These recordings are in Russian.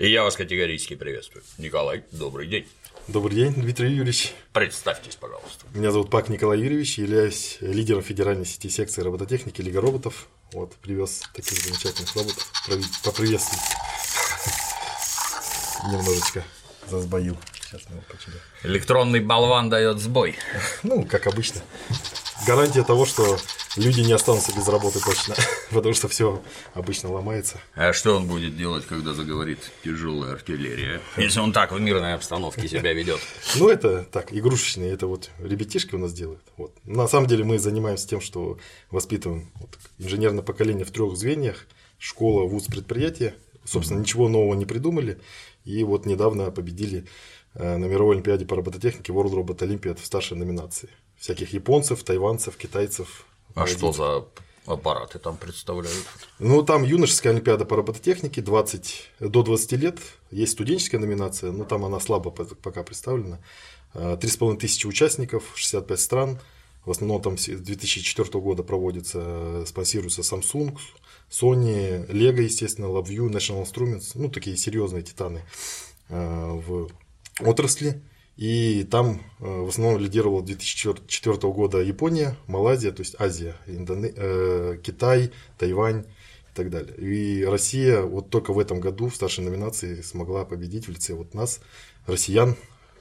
И я вас категорически приветствую. Николай, добрый день. Добрый день, Дмитрий Юрьевич. Представьтесь, пожалуйста. Меня зовут Пак Николай Юрьевич, являюсь лидером федеральной сети секции робототехники Лига роботов. Вот, привез таких замечательных роботов. Поприветствовать. Немножечко засбоил. Сейчас мы его почему. Электронный болван дает сбой. Ну, как обычно. Гарантия того, что люди не останутся без работы точно, потому что все обычно ломается. А что он будет делать, когда заговорит тяжелая артиллерия? Если он так в мирной обстановке себя ведет? Ну, это так, игрушечные, это вот ребятишки у нас делают. Вот. На самом деле мы занимаемся тем, что воспитываем инженерное поколение в 3 звеньях: школа, вуз, предприятие. Собственно, ничего нового не придумали. И вот недавно победили на мировой олимпиаде по робототехнике World Robot Olympiad в старшей номинации. Всяких японцев, тайванцев, китайцев. А что за аппараты там представляют? Ну, там юношеская олимпиада по робототехнике, до 20 лет. Есть студенческая номинация, но там она слабо пока представлена. 3500 участников, 65 стран. В основном там с 2004 года проводится, спонсируется Samsung, Sony, Lego, естественно, LabVIEW, National Instruments. Ну, такие серьезные титаны в отрасли. И там в основном лидировала 2004 года Япония, Малайзия, то есть Азия, Китай, Тайвань и так далее. И Россия вот только в этом году в старшей номинации смогла победить в лице вот нас, россиян.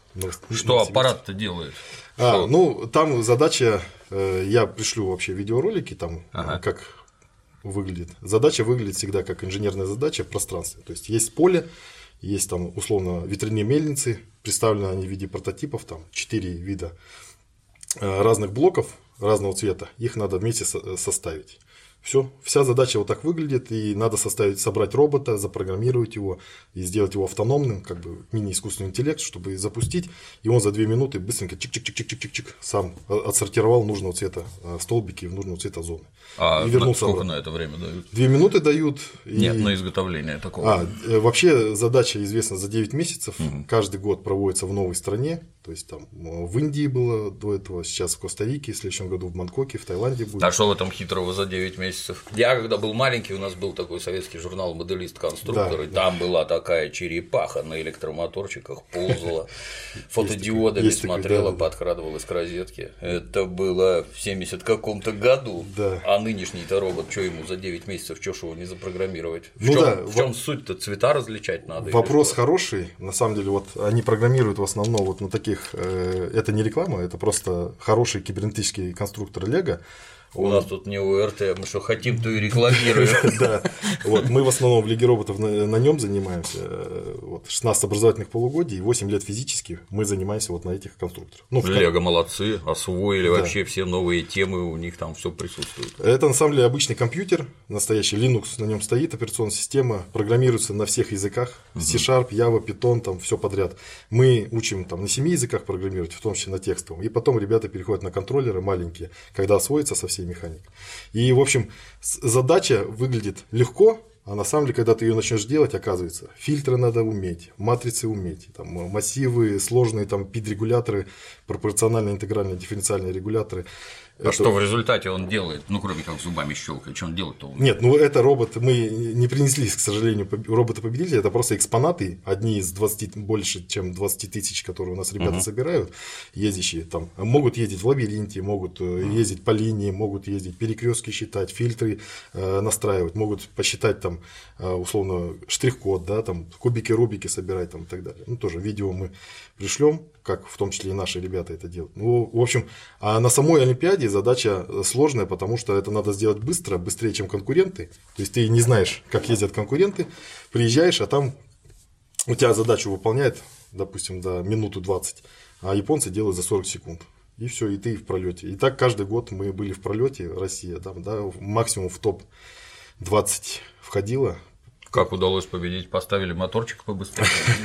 Что аппарат-то делает? Ну, там задача, я пришлю вообще видеоролики, там как выглядит. Задача выглядит всегда как инженерная задача в пространстве. То есть поле, есть там условно ветряные мельницы, представлены они в виде прототипов, там 4 вида разных блоков разного цвета, их надо вместе составить. Все, вся задача вот так выглядит, и надо собрать робота, запрограммировать его и сделать его автономным, как бы мини-искусственный интеллект, чтобы запустить, и он за 2 минуты быстренько чик-чик-чик-чик-чик-чик сам отсортировал нужного цвета столбики в нужного цвета зоны. А и вернулся сколько на это время дают? 2 минуты дают. Нет, на изготовление такого. Вообще задача известна за 9 месяцев, каждый год проводится в новой стране, то есть там в Индии было до этого, сейчас в Коста-Рике, в следующем году в Бангкоке, в Таиланде будет. А что в этом хитрого за 9 месяцев? Я когда был маленький, у нас был такой советский журнал «Моделист-конструктор», да, и там была такая черепаха на электромоторчиках, ползала, фотодиодами смотрела, подкрадывалась к розетке. Это было в 70 каком-то году. А нынешний-то робот, что ему за 9 месяцев, что ж его не запрограммировать? В чем суть-то? Цвета различать надо? Вопрос хороший. На самом деле, вот они программируют в основном вот на таких. Это не реклама, это просто хороший кибернетический конструктор Лего. У нас тут не УРТ, мы что хотим, то и рекламируем. Да, вот мы в основном в Лиге роботов на нем занимаемся. Вот 16 образовательных полугодий и 8 лет физически мы занимаемся вот на этих конструкторах. Лего молодцы, освоили вообще все новые темы, у них там все присутствует. Это на самом деле обычный компьютер, настоящий Linux, на нем стоит операционная система, программируется на всех языках: C#, Java, Python, там все подряд. Мы учим там на 7 языках программировать, в том числе на текстовом, и потом ребята переходят на контроллеры маленькие, когда освоятся со всей механикой. И, в общем, задача выглядит легко, а на самом деле, когда ты ее начнешь делать, оказывается, фильтры надо уметь, матрицы уметь, там, массивы, сложные там PID-регуляторы, пропорциональные, интегральные, дифференциальные регуляторы. Что в результате он делает? Ну, кроме как зубами щелкать, что он делает-то? Нет, ну это робот, мы не принесли, к сожалению, робота-победителя, это просто экспонаты, одни из 20, больше, чем 20 тысяч, которые у нас ребята собирают, ездящие там, могут ездить в лабиринте, могут ездить по линии, могут ездить перекрестки считать, фильтры настраивать, могут посчитать там, условно, штрих-код, да, там, кубики, рубики собирать там, и так далее. Ну, тоже видео мы пришлем, как в том числе и наши ребята это делают. Ну, в общем, а на самой Олимпиаде задача сложная, потому что это надо сделать быстро, быстрее, чем конкуренты. То есть ты не знаешь, как ездят конкуренты, приезжаешь, а там у тебя задачу выполняет, допустим, до минуты 20, а японцы делают за 40 секунд. И все, и ты в пролете. И так каждый год мы были в пролете, Россия, да, максимум в топ-20 входила. Как удалось победить? Поставили моторчик побыстрее?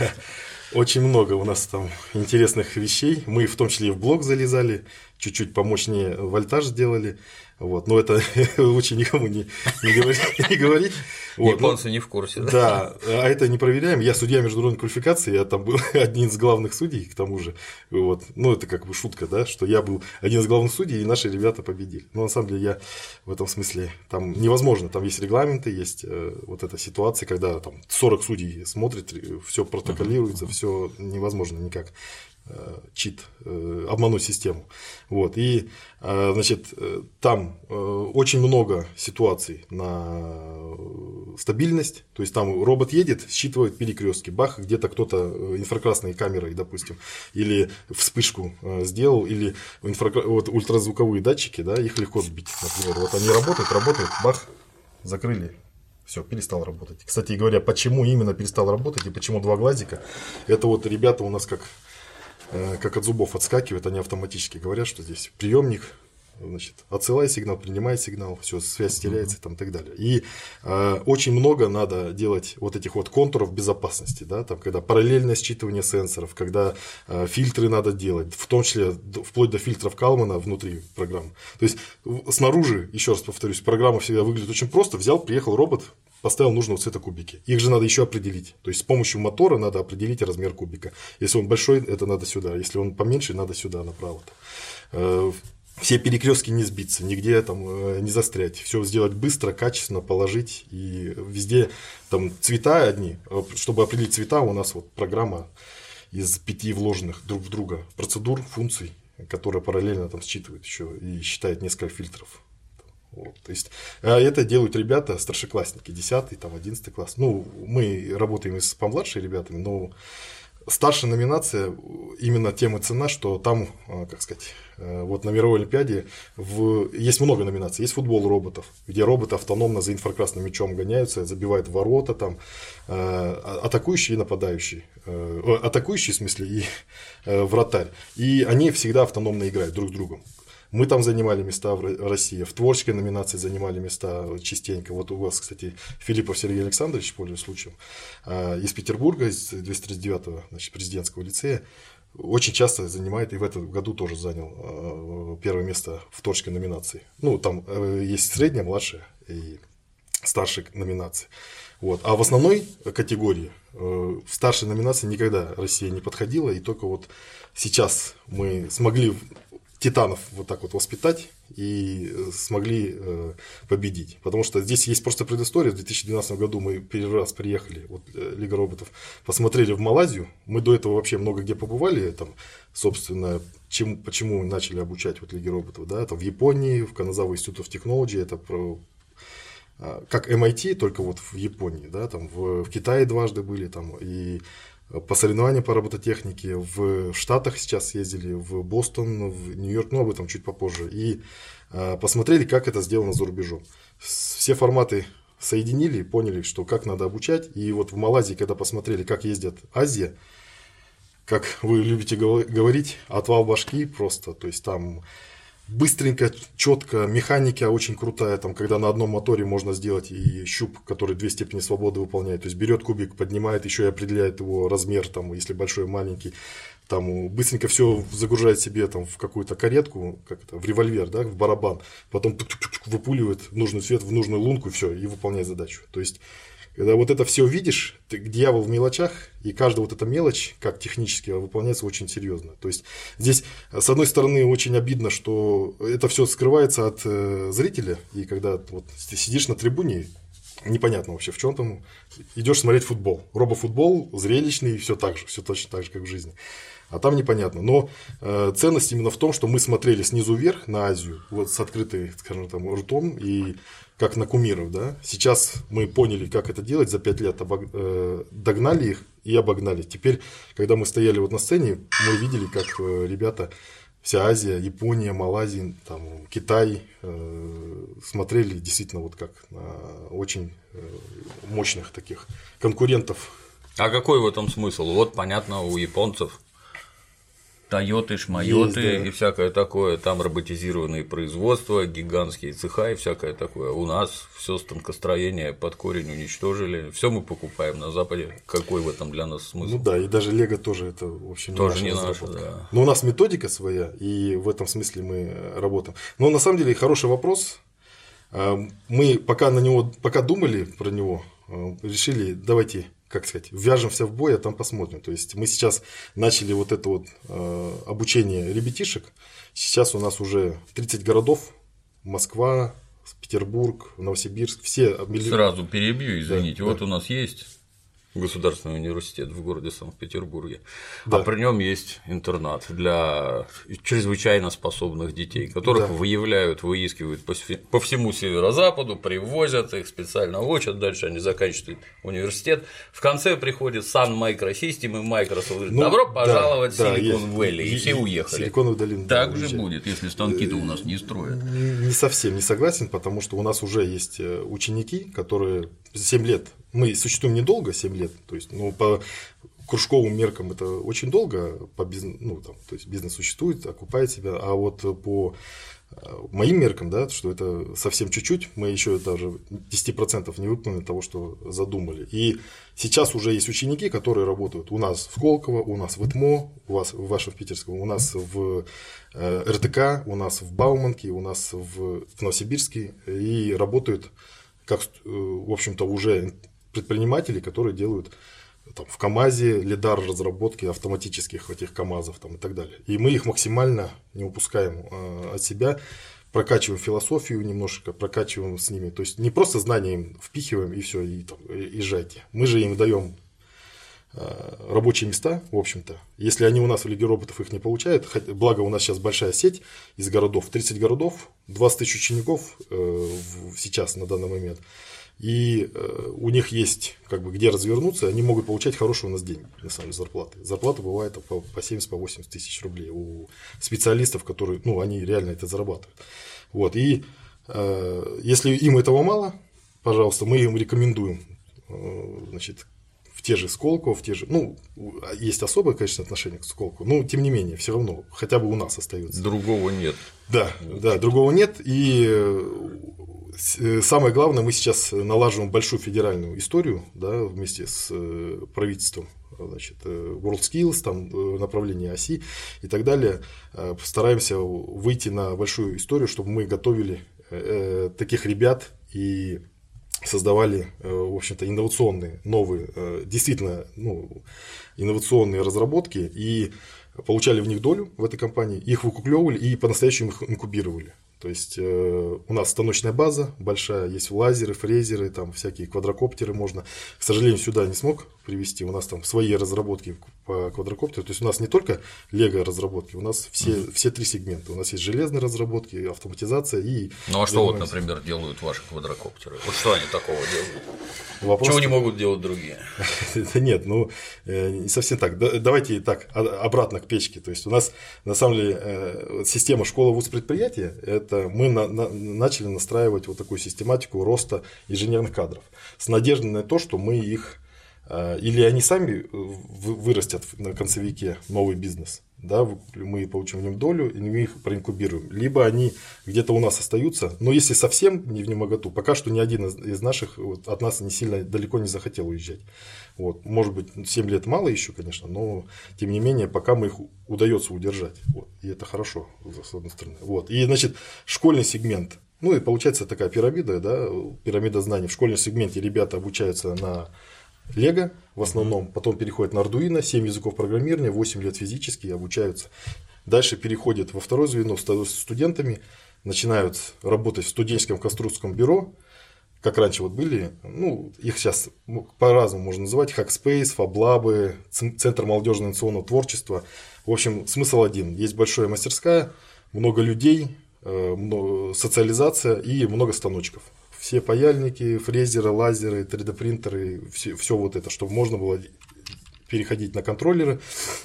Очень много у нас там интересных вещей. Мы в том числе и в блок залезали, чуть-чуть помощнее вольтаж сделали. Вот. Но это лучше никому не говорить. Вот. Японцы не в курсе. Да, а это не проверяем. Я судья международной квалификации, я там был один из главных судей, к тому же. Вот. Ну, это как бы шутка, да, что я был один из главных судей, и наши ребята победили. Но на самом деле я в этом смысле там невозможно. Там есть регламенты, есть вот эта ситуация, когда там 40 судей смотрят, все протоколируется, все невозможно никак обмануть систему. Вот. И, значит, там очень много ситуаций на стабильность, то есть там робот едет, считывает перекрестки, бах, где-то кто-то инфракрасной камерой, допустим, или вспышку сделал, или вот ультразвуковые датчики, да, их легко сбить, например. Вот они работают, бах, закрыли. Все, перестал работать. Кстати говоря, почему именно перестал работать и почему два глазика, это вот ребята у нас как от зубов отскакивают, они автоматически говорят, что здесь приемник, значит, отсылай сигнал, принимай сигнал, все, связь теряется там, и так далее. И очень много надо делать вот этих вот контуров безопасности, да, там, когда параллельное считывание сенсоров, когда фильтры надо делать, в том числе вплоть до фильтров Калмана внутри программы. То есть снаружи, еще раз повторюсь, программа всегда выглядит очень просто, взял, приехал робот, поставил нужного цвета кубики. Их же надо еще определить. То есть с помощью мотора надо определить размер кубика. Если он большой, это надо сюда. Если он поменьше, надо сюда, направо. Все перекрестки не сбиться, нигде там не застрять. Все сделать быстро, качественно, положить. И везде там цвета одни. Чтобы определить цвета, у нас вот программа из 5 вложенных друг в друга процедур, функций, которая параллельно там считывает еще и считает несколько фильтров. Вот, то есть это делают ребята, старшеклассники, 10, там, 11 класс. Ну, мы работаем и с помладшими ребятами, но старшая номинация именно тем и цена, что там, как сказать, вот на мировой олимпиаде есть много номинаций. Есть футбол роботов, где роботы автономно за инфракрасным мячом гоняются, забивают ворота, там, атакующие и нападающие. Атакующие, в смысле, и вратарь. И они всегда автономно играют друг с другом. Мы там занимали места в России, в творческой номинации занимали места частенько. Вот у вас, кстати, Филиппов Сергей Александрович, пользуясь случаем, из Петербурга, из 239-го, значит, президентского лицея, очень часто занимает, и в этом году тоже занял первое место в творческой номинации. Ну, там есть средняя, младшая и старшая номинации. Вот. А в основной категории, в старшей номинации никогда Россия не подходила, и только вот сейчас мы смогли титанов вот так вот воспитать и смогли победить. Потому что здесь есть просто предыстория. В 2012 году мы первый раз приехали, вот, Лига роботов, посмотрели в Малайзию. Мы до этого вообще много где побывали, там, собственно, почему начали обучать вот Лиги роботов. Да? Там в Японии, в Каназава Institute of Technology, это как MIT, только вот в Японии. Да? Там в Китае дважды были, там, и по соревнованиям по робототехнике в Штатах сейчас ездили, в Бостон, в Нью-Йорк, ну об этом чуть попозже, и посмотрели, как это сделано за рубежом. Все форматы соединили, поняли, что как надо обучать, и вот в Малайзии, когда посмотрели, как ездят Азия, как вы любите говорить, отвал башки просто, то есть там быстренько, четко, механика очень крутая, там, когда на одном моторе можно сделать и щуп, который 2 степени свободы выполняет, то есть берет кубик, поднимает, еще и определяет его размер, там, если большой, маленький, там, быстренько все загружает себе там, в какую-то каретку, как это, в револьвер, да, в барабан, потом выпуливает нужный цвет в нужную лунку, и все, и выполняет задачу. То есть, когда вот это все видишь, ты дьявол в мелочах, и каждая вот эта мелочь, как технически, выполняется очень серьезно. То есть здесь, с одной стороны, очень обидно, что это все скрывается от зрителя, и когда вот ты сидишь на трибуне, непонятно вообще, в чем там, идешь смотреть футбол. Робофутбол зрелищный, все так же, все точно так же, как в жизни. А там непонятно. Но ценность именно в том, что мы смотрели снизу вверх на Азию, вот с открытой, скажем, там, ртом, и как на кумиров, да. Сейчас мы поняли, как это делать, за 5 лет догнали их и обогнали. Теперь, когда мы стояли вот на сцене, мы видели, как ребята, вся Азия, Япония, Малайзия, там, Китай смотрели действительно вот как на очень мощных таких конкурентов. А какой в этом смысл? Вот понятно, у японцев Тойоты, шмайоты и всякое такое, там роботизированные производства, гигантские цеха и всякое такое. У нас все станкостроение под корень уничтожили, все мы покупаем на Западе. Какой в этом для нас смысл? Ну да, и даже Лего тоже это, в общем, тоже не наша, да. Но у нас методика своя, и в этом смысле мы работаем. Но на самом деле хороший вопрос. Мы пока думали про него, решили, давайте, как сказать, ввяжемся в бой, а там посмотрим. То есть мы сейчас начали вот это вот обучение ребятишек. Сейчас у нас уже 30 городов: Москва, Петербург, Новосибирск, все. Сразу перебью, извините. Да, вот у нас есть Государственный университет в городе Санкт-Петербурге, да. А при нем есть интернат для чрезвычайно способных детей, которых выявляют, выискивают по всему северо-западу, привозят их, специально учат, дальше они заканчивают университет. В конце приходит Sun Microsystem и Microsoft говорит: добро пожаловать в Silicon Valley, и все уехали. Силиконовую долину. Так же будет, если станки-то у нас не строят. Не совсем не согласен, потому что у нас уже есть ученики, которые 7 лет. Мы существуем недолго, 7 лет, то есть, ну, по кружковым меркам это очень долго, по бизнесу, ну, там, то есть бизнес существует, окупает себя, а вот по моим меркам, да, что это совсем чуть-чуть, мы еще даже 10% не выполнили того, что задумали. И сейчас уже есть ученики, которые работают у нас в Сколково, у нас в ИТМО, у вас в вашем Питерском, у нас в РТК, у нас в Бауманке, у нас в Новосибирске, и работают как, в общем-то, уже предприниматели, которые делают там, в КАМАЗе лидар разработки автоматических этих КАМАЗов там, и так далее. И мы их максимально не упускаем от себя, прокачиваем философию немножко, прокачиваем с ними. То есть не просто знания им впихиваем и все, и езжайте. Мы же им даем рабочие места, в общем-то. Если они у нас в Лиге роботов их не получают, благо у нас сейчас большая сеть из городов, 30 городов, 20 тысяч учеников сейчас на данный момент. И у них есть как бы где развернуться, они могут получать хорошие у нас деньги, на самом деле, зарплаты. Зарплата бывает по 70-80 тысяч рублей у специалистов, которые, ну, они реально это зарабатывают. Вот. И если им этого мало, пожалуйста, мы им рекомендуем, значит, в те же Сколково, в те же, ну, есть особое, конечно, отношение к Сколково, но тем не менее, все равно, хотя бы у нас остается. Другого нет. Да, другого нет. И самое главное, мы сейчас налаживаем большую федеральную историю, да, вместе с правительством, значит, WorldSkills, там направление оси и так далее. Постараемся выйти на большую историю, чтобы мы готовили таких ребят и создавали, в общем-то, инновационные, новые, действительно, ну, инновационные разработки и получали в них долю в этой компании, их выкуклевывали и по-настоящему их инкубировали. То есть у нас станочная база большая, есть лазеры, фрезеры, там всякие квадрокоптеры можно. К сожалению, сюда не смог привезти. У нас там свои разработки по квадрокоптеру. То есть у нас не только Лего разработки, у нас все три сегмента. У нас есть железные разработки, автоматизация и. Ну а что вот, например, делают ваши квадрокоптеры? Вот что они такого делают? Вопрос... Чего не могут делать другие? Нет, ну не совсем так. Давайте так, обратно к печке. То есть у нас на самом деле система школа-вуз-предприятия, это мы начали настраивать вот такую систематику роста инженерных кадров с надеждой на то, что мы их или они сами вырастят на концевике новый бизнес, да, мы получим в нем долю, и мы их проинкубируем, либо они где-то у нас остаются, но если совсем не в немоготу, пока что ни один из наших от нас не сильно далеко не захотел уезжать. Вот. Может быть, 7 лет мало еще, конечно, но тем не менее, пока мы их удается удержать. Вот. И это хорошо, с одной стороны. Вот. И, значит, школьный сегмент. Ну и получается такая пирамида, да, пирамида знаний. В школьном сегменте ребята обучаются на Лего в основном, потом переходят на Arduino, 7 языков программирования, 8 лет физически обучаются. Дальше переходят во второе звено с студентами, начинают работать в студенческом конструкторском бюро, как раньше вот были, ну, их сейчас по-разному можно называть, Hackspace, FabLab, Центр молодежного инновационного творчества. В общем, смысл один. Есть большая мастерская, много людей, социализация и много станочков. Все паяльники, фрезеры, лазеры, 3D-принтеры, все вот это, чтобы можно было переходить на контроллеры,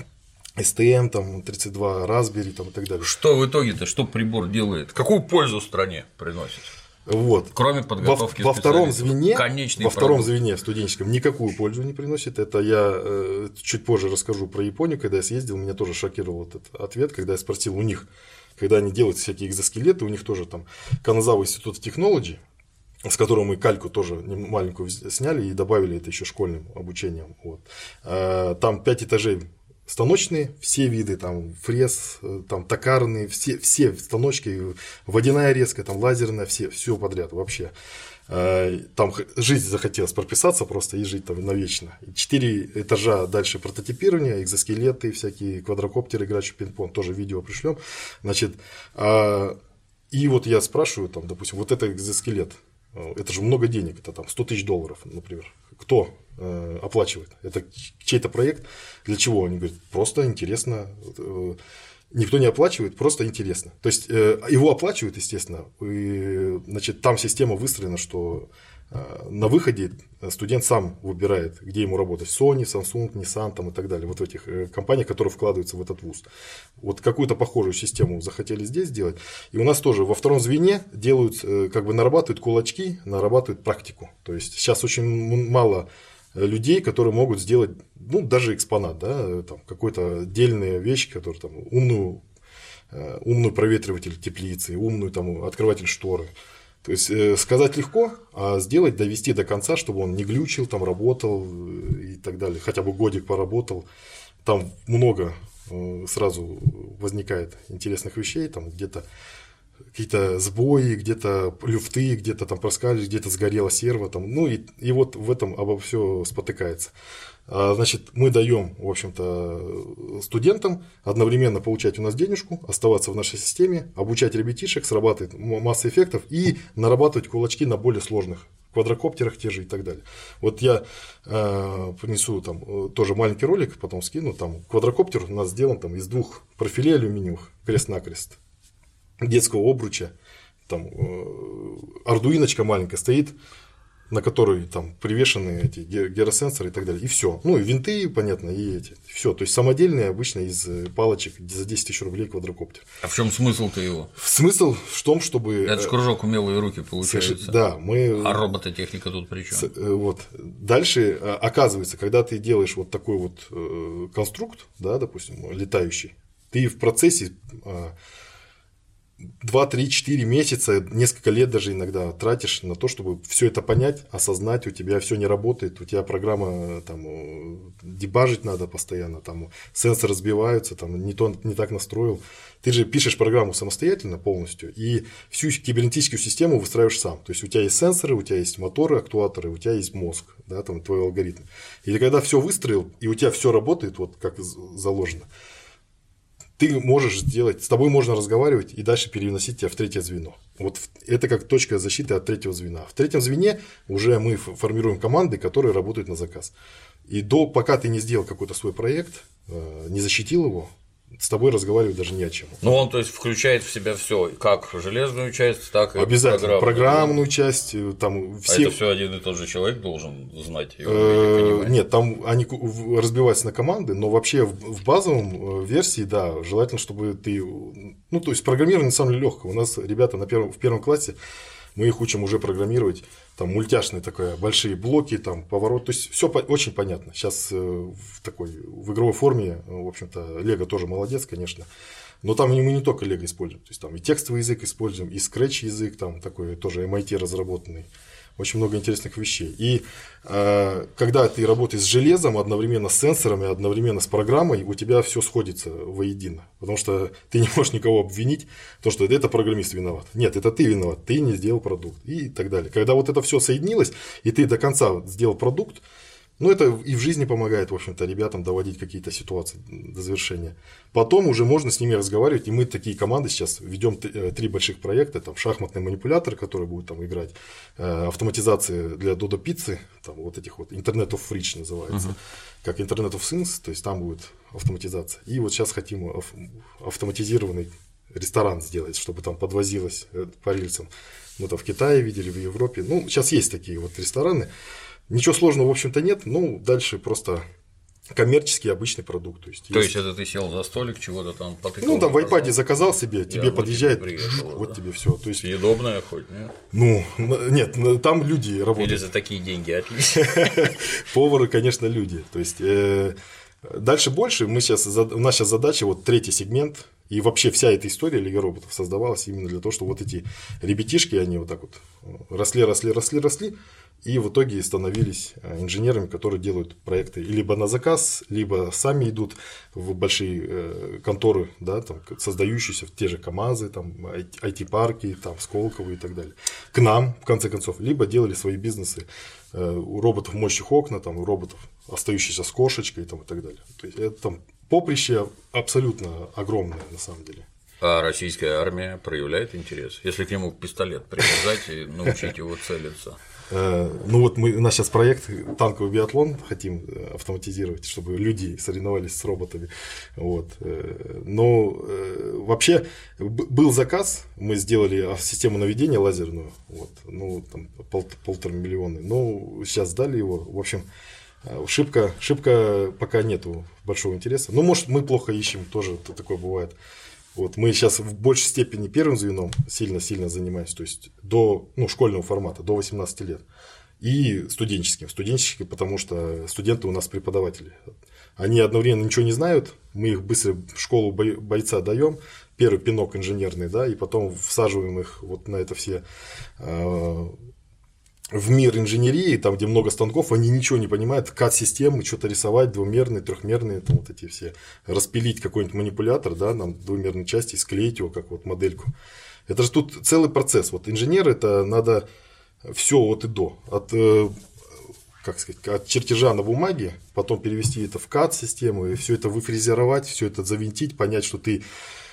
STM, там, 32, Raspberry там, и так далее. Что в итоге-то, что прибор делает? Какую пользу стране приносит? Вот. Кроме подготовки во втором звене, звене студенческом никакую пользу не приносит. Это я чуть позже расскажу про Японию, когда я съездил, меня тоже шокировал этот ответ, когда я спросил у них, когда они делают всякие экзоскелеты, у них тоже там Каназава Институт технологий, с которого мы кальку тоже маленькую сняли и добавили это еще школьным обучением. Вот. Там 5 этажей станочные, все виды, там фрез, там токарные, все станочки, водяная резка, там лазерная, все подряд вообще. Там жизнь захотелось прописаться просто и жить там навечно. 4 этажа дальше прототипирование, экзоскелеты, всякие квадрокоптеры, играющие в пинг-понг, тоже видео пришлем. Значит, и вот я спрашиваю, там, допустим, вот это экзоскелет, это же много денег, это там $100 000, например. Кто оплачивает? Это чей-то проект? Для чего? Они говорят, просто интересно. Никто не оплачивает, просто интересно. То есть его оплачивают, естественно. И, значит, там система выстроена, что на выходе студент сам выбирает, где ему работать. Sony, Samsung, Nissan там, и так далее. Вот в этих компаниях, которые вкладываются в этот вуз. Вот какую-то похожую систему захотели здесь сделать. И у нас тоже во втором звене делают, как бы нарабатывают кулачки, нарабатывают практику. То есть сейчас очень мало людей, которые могут сделать, ну, даже экспонат, да, там, какой-то отдельная вещь, которая там умный проветриватель теплицы, умную там открыватель шторы. То есть сказать легко, а сделать, довести до конца, чтобы он не глючил, там работал и так далее, хотя бы годик поработал. Там много сразу возникает интересных вещей, там где-то какие-то сбои, где-то люфты, где-то там проскальзывают, где-то сгорела серва, там, ну и вот в этом обо все спотыкается. Значит, мы даем, в общем-то, студентам одновременно получать у нас денежку, оставаться в нашей системе, обучать ребятишек, срабатывает масса эффектов и нарабатывать кулачки на более сложных квадрокоптерах те же и так далее. Вот я принесу там тоже маленький ролик, потом скину, там квадрокоптер у нас сделан там из 2 профилей алюминиевых крест-накрест, детского обруча, там ардуиночка маленькая стоит, на которой там привешены эти гиросенсоры и так далее, и все. Ну и винты, понятно, и эти. Все. То есть самодельные обычно из палочек за 10 000 рублей квадрокоптер. А в чем смысл-то его? Смысл в том, чтобы. Это же кружок умелые руки получается. Да, мы. А робототехника тут при чем? Вот. Дальше оказывается, когда ты делаешь вот такой вот конструкт, да, допустим, летающий, ты в процессе 2, 3, 4 месяца, несколько лет даже иногда тратишь на то, чтобы все это понять, осознать, у тебя все не работает, у тебя программа там дебажить надо постоянно, там сенсоры сбиваются, там не так настроил. Ты же пишешь программу самостоятельно полностью и всю кибернетическую систему выстраиваешь сам. То есть у тебя есть сенсоры, у тебя есть моторы, актуаторы, у тебя есть мозг, да, там твой алгоритм. И когда все выстроил, и у тебя все работает, вот как заложено, ты можешь сделать, с тобой можно разговаривать и дальше переносить тебя в 3-е звено. Вот это как точка защиты от 3-го звена. В 3-м звене уже мы формируем команды, которые работают на заказ. И пока ты не сделал какой-то свой проект, не защитил его, с тобой разговаривать даже не о чем. Ну, он, то есть, включает в себя все, как железную часть, так и обязательно программную часть. Там все... это все один и тот же человек должен знать и понимать? Нет, там они разбиваются на команды, но вообще в базовом версии, да, желательно, чтобы ты. Ну, то есть программирование на самом деле легко. У нас ребята в первом классе, мы их учим уже программировать. Там мультяшные такие большие блоки, там поворот, то есть все очень понятно. Сейчас в игровой форме, в общем-то, Лего тоже молодец, конечно. Но там мы не только Лего используем, то есть там и текстовый язык используем, и Scratch язык, там такой тоже MIT разработанный. Очень много интересных вещей. И когда ты работаешь с железом, одновременно с сенсорами, одновременно с программой, у тебя все сходится воедино. Потому что ты не можешь никого обвинить, потому что это программист виноват. Нет, это ты виноват, ты не сделал продукт и так далее. Когда вот это все соединилось, и ты до конца сделал продукт, ну, это и в жизни помогает, в общем-то, ребятам доводить какие-то ситуации до завершения. Потом уже можно с ними разговаривать, и мы такие команды сейчас ведем 3 больших проекта, там шахматный манипулятор, который будет там играть, автоматизация для Dodo пиццы, там вот этих вот Internet of Rich называется, как Internet of Things, то есть там будет автоматизация. И вот сейчас хотим автоматизированный ресторан сделать, чтобы там подвозилось по рельсам. Мы там в Китае видели, в Европе. Ну, сейчас есть такие вот рестораны. Ничего сложного, в общем-то, нет. Ну, дальше просто коммерческий обычный продукт. То есть это ты сел за столик, чего-то там потыкал? Ну, там в iPad заказал себе, тебе подъезжает, вот тебе все. То есть съедобное хоть, нет? Ну, нет, там люди работают. Или за такие деньги отлично. Повары, конечно, люди. То есть дальше больше. У нас сейчас задача, вот третий сегмент, и вообще вся эта история Лиги роботов создавалась именно для того, чтобы вот эти ребятишки, они вот так вот росли, и в итоге становились инженерами, которые делают проекты либо на заказ, либо сами идут в большие конторы, да, там, создающиеся в те же КАМАЗы, там, IT-парки, там, Сколково и так далее. К нам, в конце концов, либо делали свои бизнесы у роботов моющих окна, там, у роботов, остающихся с кошечкой там, и так далее. То есть это там поприще абсолютно огромное на самом деле. А российская армия проявляет интерес, если к нему пистолет привязать и научить его целиться? Ну вот у нас сейчас проект танковый биатлон хотим автоматизировать, чтобы люди соревновались с роботами. Вот. Но вообще был заказ, мы сделали систему наведения лазерную, вот, ну, там, 1,5 миллиона, но сейчас сдали его. В общем, шибко пока нету большого интереса. Ну, может, мы плохо ищем, тоже такое бывает. Вот мы сейчас в большей степени первым звеном сильно занимаемся, то есть до школьного формата, до 18 лет. И студенческим, потому что студенты у нас преподаватели. Они одновременно ничего не знают, мы их быстро в школу бойца даем, первый пинок инженерный, да, и потом всаживаем их вот на это все в мир инженерии, там, где много станков, они ничего не понимают, CAD-системы, что-то рисовать, двумерные, трехмерные, там вот эти все, распилить какой-нибудь манипулятор, да, нам двумерной части, склеить его, как вот модельку. Это же тут целый процесс. Вот инженер, это надо все от и до, от чертежа на бумаге, потом перевести это в CAD-систему, и все это выфрезеровать, все это завинтить, понять, что ты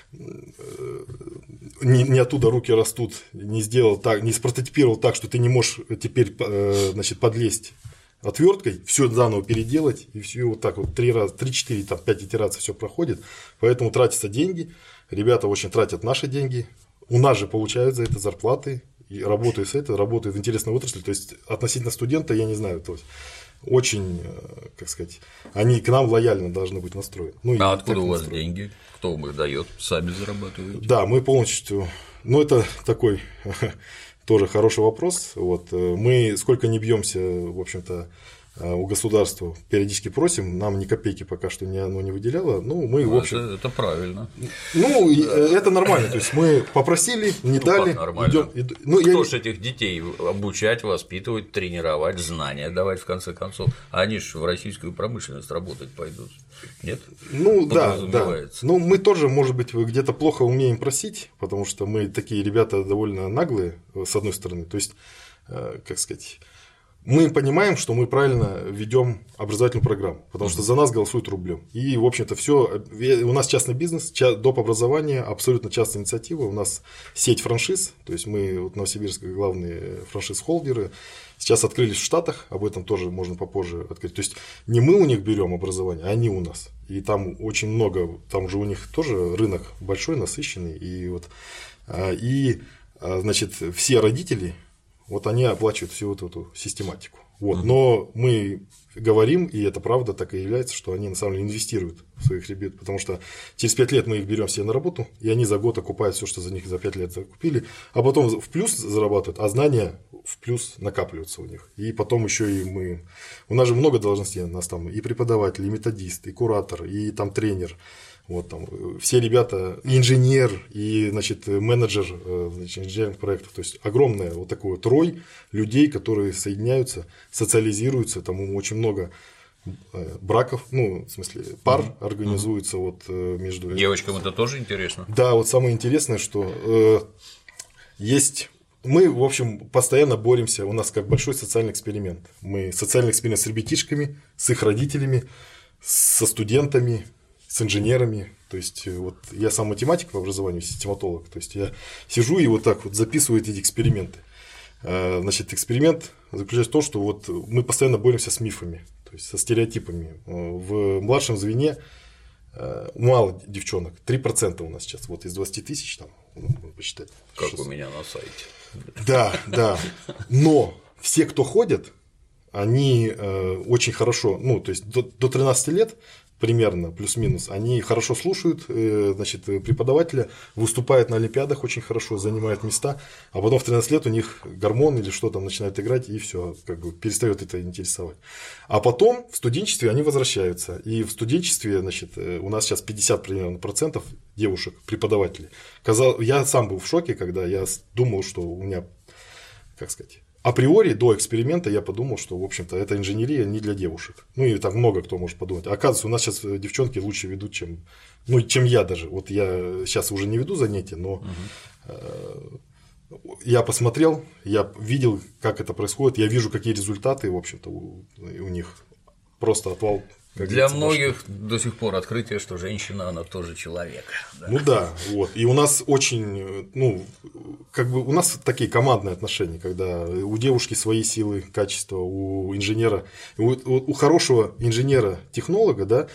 не оттуда руки растут, не сделал так, не спрототипировал так, что ты не можешь теперь, значит, подлезть отверткой, все заново переделать, и все вот так вот 3-4, 5 итераций все проходит, поэтому тратятся деньги, ребята очень тратят наши деньги, у нас же получают за это зарплаты, и работают в интересной отрасли, то есть относительно студента, я не знаю, то есть очень, как сказать, они к нам лояльно должны быть настроены. Ну, а откуда у вас деньги? Кто вам их дает? Сами зарабатываете? Да, мы полностью. Ну, это такой тоже хороший вопрос. Вот. Мы сколько не бьемся, в общем-то, у государства периодически просим, нам ни копейки пока что оно не выделяло. Ну, мы, в общем. Это правильно. Ну, это нормально. То есть мы попросили, не дали. Нормально. Кто ж этих детей обучать, воспитывать, тренировать, знания давать в конце концов? Они же в российскую промышленность работать пойдут. Нет? Ну да. Ну, мы тоже, может быть, где-то плохо умеем просить, потому что мы такие ребята довольно наглые, с одной стороны. То есть, как сказать. Мы понимаем, что мы правильно ведем образовательную программу, потому что за нас голосуют рублем. И, в общем-то, все. У нас частный бизнес, доп. Образование, абсолютно частная инициатива. У нас сеть франшиз, то есть мы вот Новосибирск главные франшиз-холдеры. Сейчас открылись в Штатах, об этом тоже можно попозже открыть. То есть не мы у них берем образование, а они у нас. И там очень много, там же у них тоже рынок большой, насыщенный. И вот, значит, все родители. Вот они оплачивают всю вот эту систематику. Вот. Но мы говорим, и это правда так и является, что они на самом деле инвестируют в своих ребят, потому что через 5 лет мы их берем себе на работу, и они за год окупают все, что за них за 5 лет закупили, а потом в плюс зарабатывают, а знания в плюс накапливаются у них. И потом еще и мы. У нас же много должностей, у нас там и преподаватель, и методист, и куратор, и там тренер. Вот там все ребята, и инженер, и, значит, менеджер, значит, инженерных проектов. То есть огромная вот такой вот рой людей, которые соединяются, социализируются. Там очень много браков, ну, в смысле, пар организуется вот между. Девочкам это тоже интересно? Да, вот самое интересное, что есть. Мы, в общем, постоянно боремся. У нас как большой социальный эксперимент. Мы социальный эксперимент с ребятишками, с их родителями, со студентами. С инженерами, то есть вот я сам математик по образованию, систематолог, то есть я сижу и вот так вот записываю эти эксперименты. Значит, эксперимент заключается в том, что вот мы постоянно боремся с мифами, то есть со стереотипами. В младшем звене мало девчонок, 3% у нас сейчас, вот из 20 тысяч, там, можно посчитать. Как 600. У меня на сайте. Да, но все, кто ходят, они очень хорошо, ну, то есть до 13 лет примерно, плюс-минус, они хорошо слушают, значит, преподавателя, выступают на олимпиадах очень хорошо, занимают места, а потом в 13 лет у них гормон или что там начинает играть, и все, как бы перестает это интересовать. А потом в студенчестве они возвращаются, и в студенчестве, значит, у нас сейчас 50% примерно процентов девушек, преподавателей. Я сам был в шоке, когда я думал, что у меня, как сказать, априори до эксперимента я подумал, что, в общем-то, эта инженерия не для девушек. Ну, и так много кто может подумать. А оказывается, у нас сейчас девчонки лучше ведут, чем я даже. Вот я сейчас уже не веду занятия, но я посмотрел, я видел, как это происходит, я вижу, какие результаты, в общем-то, у них. Просто отвал. Для многих до сих пор открытие, что женщина, она тоже человек. Да. Ну да, вот. И у нас очень, ну, как бы у нас такие командные отношения, когда у девушки свои силы, качества, у инженера, у хорошего инженера-технолога, да,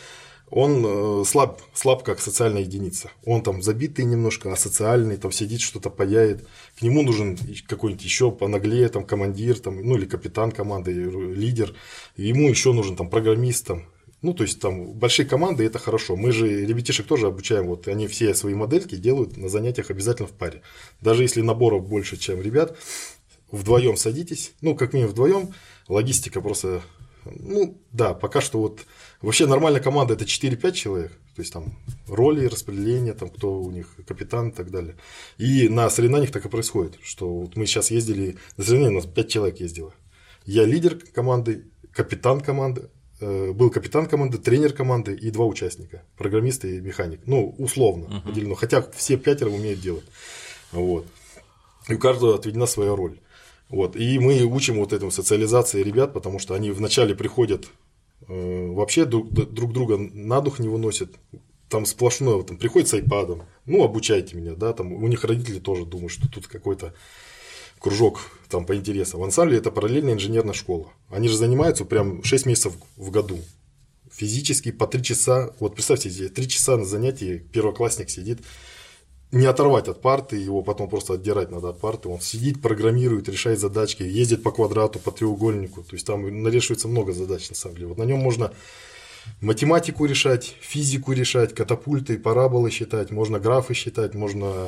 он слаб как социальная единица. Он там забитый немножко, асоциальный, там сидит, что-то паяет. К нему нужен какой-нибудь еще понаглее, там, командир, там, ну или капитан команды, лидер. Ему еще нужен там программист, там. Ну, то есть, там большие команды, это хорошо. Мы же ребятишек тоже обучаем, вот они все свои модельки делают на занятиях обязательно в паре. Даже если наборов больше, чем ребят, вдвоем садитесь, ну, как минимум вдвоем, логистика просто, ну, да, пока что вот, вообще нормальная команда это 4-5 человек, то есть, там роли, распределение, там кто у них капитан и так далее. И на соревнованиях так и происходит, что вот мы сейчас ездили, на соревнованиях у нас 5 человек ездило. Я лидер команды, капитан команды, был капитан команды, тренер команды и 2 участника, программист и механик. Ну, условно поделено, хотя все 5 умеют делать. Вот. И у каждого отведена своя роль. Вот. И мы учим вот этому социализации ребят, потому что они вначале приходят, вообще друг друга на дух не выносят. Там сплошное, там, приходит с айпадом, ну, обучайте меня, да, там у них родители тоже думают, что тут какой-то кружок там по интересам. В ансамбле это параллельная инженерная школа. Они же занимаются прям 6 месяцев в году. Физически по 3 часа. Вот представьте себе, 3 часа на занятии первоклассник сидит. Не оторвать от парты, его потом просто отдирать надо от парты. Он сидит, программирует, решает задачки, ездит по квадрату, по треугольнику. То есть там нарешивается много задач на самом деле. Вот на нем можно математику решать, физику решать, катапульты, параболы считать, можно графы считать, можно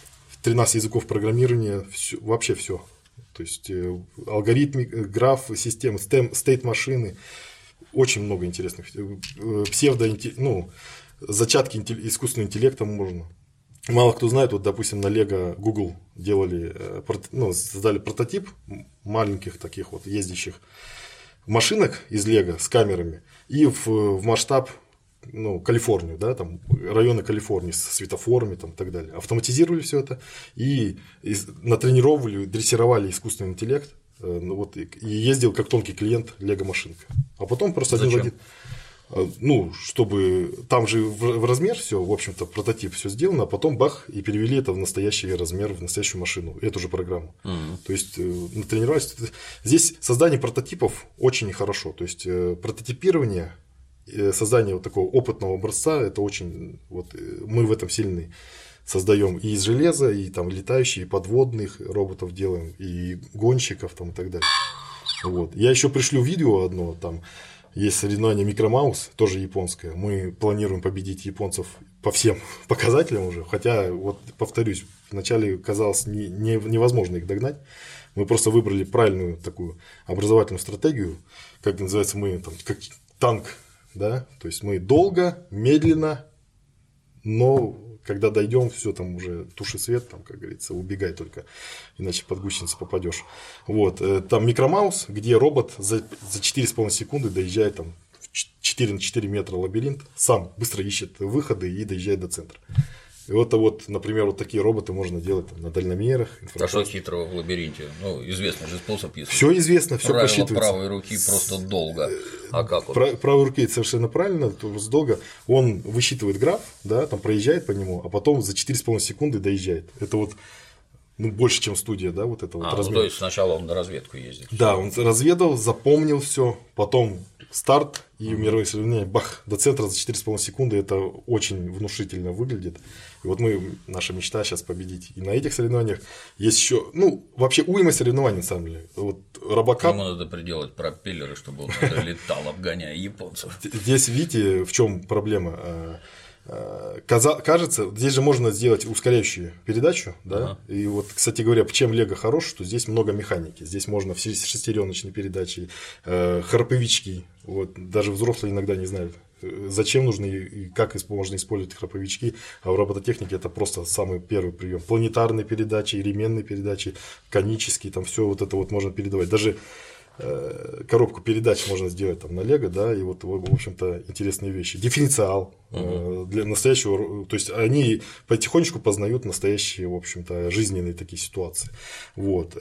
13 языков программирования, вообще все. То есть алгоритмы, граф, системы, стейт-машины, очень много интересных. Зачатки искусственного интеллекта можно. Мало кто знает, вот, допустим, на Lego Google делали, создали прототип маленьких таких вот ездящих машинок из Lego с камерами и в масштаб, Калифорнию, да, там районы Калифорнии с светофорами там, и так далее. Автоматизировали все это и натренировали, дрессировали искусственный интеллект, и ездил как тонкий клиент Lego машинка. А потом просто один в один. Чтобы там же в размер все, в общем-то, прототип все сделано, а потом бах, и перевели это в настоящий размер, в настоящую машину, эту же программу. То есть натренировались. Здесь создание прототипов очень хорошо. То есть прототипирование, создание вот такого опытного образца, это очень, вот мы в этом сильны. Создаем и из железа, и там летающие, и подводных роботов делаем, и гонщиков там, и так далее. Вот. Я еще пришлю видео одно, там есть соревнование Микромаус, тоже японское. Мы планируем победить японцев по всем показателям уже, хотя, вот повторюсь, вначале казалось невозможно их догнать. Мы просто выбрали правильную такую образовательную стратегию, как называется, мы там, как танк, да, то есть мы долго, медленно, но когда дойдем, все там уже туши свет, там, как говорится, убегай только, иначе под гусеницу попадешь. Вот, там Микромаус, где робот за 4,5 секунды доезжает там, в 4 на 4 метра лабиринт, сам быстро ищет выходы и доезжает до центра. И вот, например, вот такие роботы можно делать там, на дальномерах. А что хитрого в лабиринте? Известный же способ, если все известно, все посчитывается. Правой руки просто долго. А как он? Правой руки это совершенно правильно, просто долго. Он высчитывает граф, да, там проезжает по нему, а потом за 4,5 секунды доезжает. Это вот больше, чем студия, да, вот это вот размер. То есть сначала он на разведку ездит. Да, он разведал, запомнил все, потом старт и мировые соревнования, бах, до центра за 4,5 секунды, это очень внушительно выглядит. И вот наша мечта сейчас победить и на этих соревнованиях. Есть еще, вообще уйма соревнований, на самом деле. Вот робокап… Ему надо приделать пропеллеры, чтобы он летал, обгоняя японцев. Здесь, видите, в чем проблема? Кажется, здесь же можно сделать ускоряющую передачу, да, и вот, кстати говоря, чем Лего хорош, что здесь много механики, здесь можно все шестереночные передачи, храповички, вот, даже взрослые иногда не знают, зачем нужны и как можно использовать храповички, а в робототехнике это просто самый первый прием. Планетарные передачи, ременные передачи, конические, там все вот это вот можно передавать, даже коробку передач можно сделать там на Лего, да, и вот, в общем-то, интересные вещи. Дифференциал для настоящего, то есть они потихонечку познают настоящие, в общем-то, жизненные такие ситуации. Вот.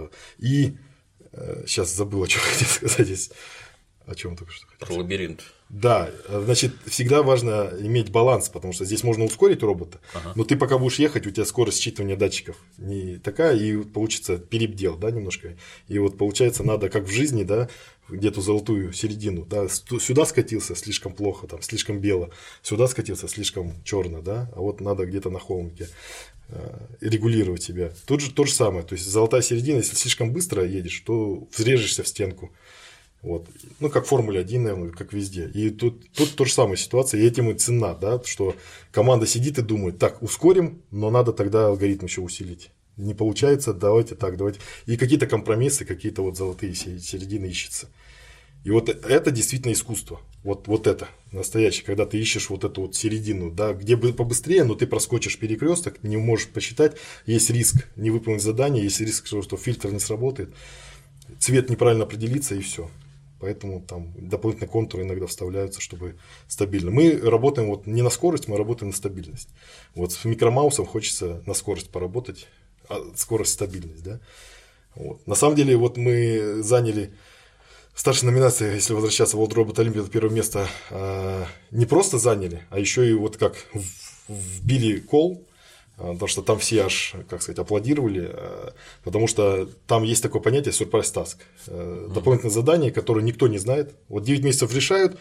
И сейчас забыл, о чем хотел сказать здесь. О чем только что хотел. Про лабиринт. Да, значит, всегда важно иметь баланс, потому что здесь можно ускорить робота, но ты пока будешь ехать, у тебя скорость считывания датчиков не такая, и получится перебдел, да, немножко. И вот получается, надо, как в жизни, да, где-то золотую середину, да, сюда скатился слишком плохо, там, слишком бело, сюда скатился слишком черно, да, а вот надо где-то на холмике регулировать себя. Тут же то же самое, то есть золотая середина, если слишком быстро едешь, то врежешься в стенку. Вот. Ну, как в Формуле 1, наверное, как везде. И тут то же самая ситуация, и этим и цена, да, что команда сидит и думает, так, ускорим, но надо тогда алгоритм еще усилить. Не получается, давайте так, давайте. И какие-то компромиссы, какие-то вот золотые середины ищутся. И вот это действительно искусство. Вот это настоящее, когда ты ищешь вот эту вот середину, да, где бы побыстрее, но ты проскочишь перекресток, не можешь посчитать, есть риск не выполнить задание, есть риск, что фильтр не сработает, цвет неправильно определится и все. Поэтому там дополнительные контуры иногда вставляются, чтобы стабильно. Мы работаем вот не на скорость, мы работаем на стабильность. Вот с микромаусом хочется на скорость поработать, а скорость, стабильность, да. Вот. На самом деле, вот мы заняли в старшей номинации, если возвращаться в World Robot Olympiad, первое место, не просто заняли, а еще и вот как вбили кол. Потому что там все аж, как сказать, аплодировали, потому что там есть такое понятие surprise task. Дополнительное задание, которое никто не знает. Вот 9 месяцев решают.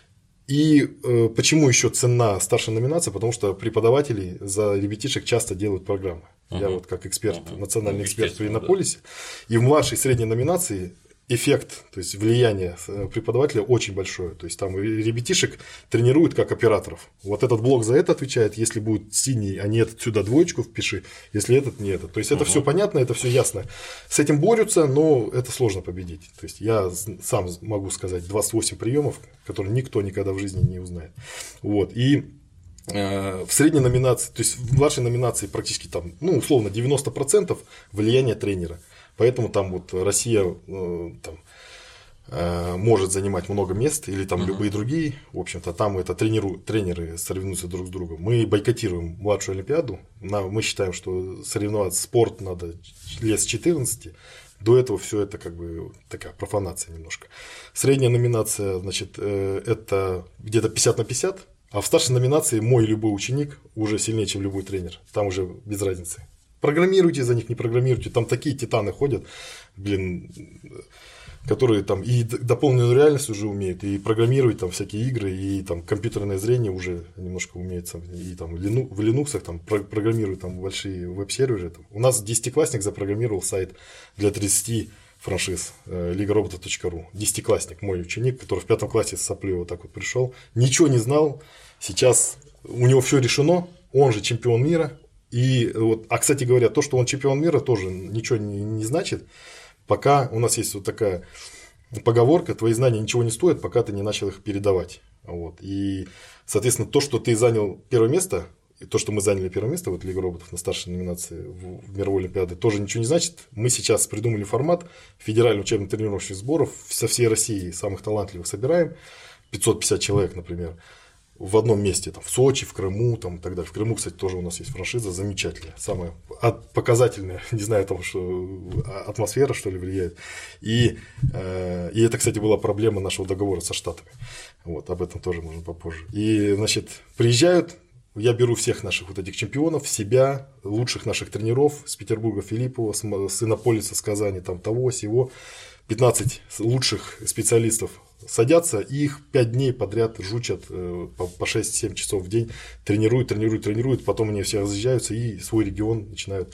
И почему еще ценна старшая номинация? Потому что преподаватели за ребятишек часто делают программы. Я вот как эксперт, национальный эксперт при Иннополисе. Да. И в младшей и средней номинации эффект, то есть влияние преподавателя очень большое. То есть там ребятишек тренируют как операторов. Вот этот блок за это отвечает, если будет синий, а не этот, сюда двоечку впиши, если этот, не этот. То есть это все понятно, это все ясно. С этим борются, но это сложно победить. То есть я сам могу сказать 28 приемов, которые никто никогда в жизни не узнает. Вот. И в средней номинации, то есть в младшей номинации практически там, ну, условно 90% влияние тренера. Поэтому там вот Россия там, может занимать много мест, или там любые другие, в общем-то, там это тренеры соревнуются друг с другом. Мы бойкотируем младшую Олимпиаду, мы считаем, что соревноваться спорт надо лет с 14, до этого все это как бы такая профанация немножко. Средняя номинация, значит, это где-то 50 на 50, а в старшей номинации мой любой ученик уже сильнее, чем любой тренер, там уже без разницы. Программируйте за них, не программируйте. Там такие титаны ходят, блин, которые там и дополненную реальность уже умеют, и программировать там всякие игры, и там компьютерное зрение уже немножко умеет, и там в Linux там программируют там большие веб-серверы. У нас 10-классник запрограммировал сайт для 30 франшиз ligarobota.ru. 10-классник, мой ученик, который в 5 классе с соплей вот так вот пришел, ничего не знал, сейчас у него все решено, он же чемпион мира. И вот, а кстати говоря, то, что он чемпион мира, тоже ничего не значит, пока у нас есть вот такая поговорка: твои знания ничего не стоят, пока ты не начал их передавать. Вот. И, соответственно, то, что ты занял первое место, и то, что мы заняли первое место в Лиге роботов на старшей номинации в мировой олимпиаде, тоже ничего не значит. Мы сейчас придумали формат федеральных учебно-тренировочных сборов со всей России, самых талантливых собираем, 550 человек, например, в одном месте, там, в Сочи, в Крыму, там, и так далее. В Крыму, кстати, тоже у нас есть франшиза замечательная, самая показательная, не знаю, там, что атмосфера, что ли, влияет. И это, кстати, была проблема нашего договора со Штатами. Вот, об этом тоже можно попозже. И, значит, приезжают, я беру всех наших вот этих чемпионов, себя, лучших наших тренеров с Петербурга, Филиппова, с Иннополиса, с Казани, там, того, сего, 15 лучших специалистов садятся, и их 5 дней подряд жучат по 6-7 часов в день, тренируют, потом они все разъезжаются и свой регион начинают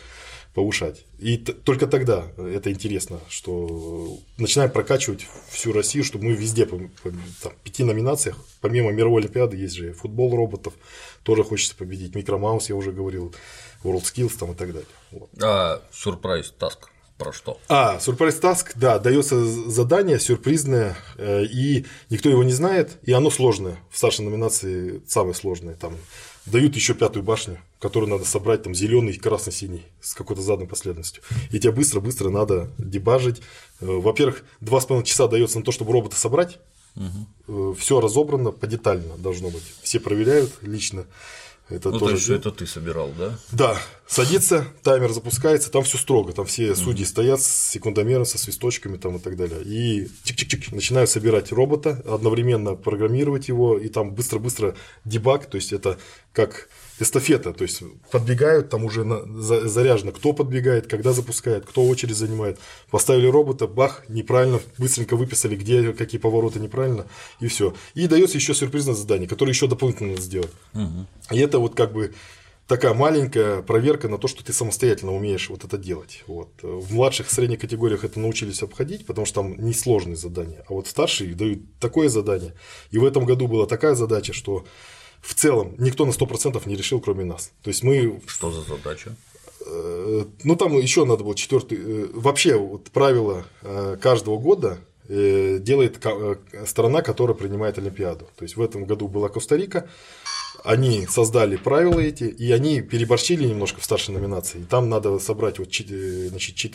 повышать. И только тогда это интересно, что начинаем прокачивать всю Россию, чтобы мы везде, там, 5 номинациях, помимо мировой олимпиады, есть же футбол роботов, тоже хочется победить, Микромаус, я уже говорил, WorldSkills там и так далее. Вот. А Surprise Task про что? Surprise Task, да, дается задание сюрпризное, и никто его не знает, и оно сложное, в старшей номинации самое сложное, там дают еще 5-ю башню, которую надо собрать, там зеленый, красный, синий, с какой-то заданной последовательностью. И тебе быстро-быстро надо дебажить. Во-первых, 2,5 часа дается на то, чтобы робота собрать. Все разобрано, подетально должно быть. Все проверяют лично. Это то есть это ты собирал, да? Да, садится, таймер запускается, там все строго, там все судьи стоят с секундомером, со свисточками там и так далее. И чик-чик-чик начинают собирать робота, одновременно программировать его, и там быстро-быстро дебаг, то есть это как эстафета, то есть подбегают, там уже заряжено, кто подбегает, когда запускает, кто очередь занимает. Поставили робота, бах, неправильно, быстренько выписали, где какие повороты неправильно, и все. И дается еще сюрпризное задание, которое еще дополнительно надо сделать. И это вот как бы такая маленькая проверка на то, что ты самостоятельно умеешь вот это делать. Вот. В младших, средних категориях это научились обходить, потому что там несложные задания. А вот в старшие дают такое задание. И в этом году была такая задача, что в целом никто на 100% не решил, кроме нас. То есть мы... Что за задача? Ну, там еще надо было 4-й... Вообще, вот правило каждого года делает страна, которая принимает Олимпиаду. То есть в этом году была Коста-Рика. Они создали правила эти, и они переборщили немножко в старшей номинации. Там надо собрать вот 4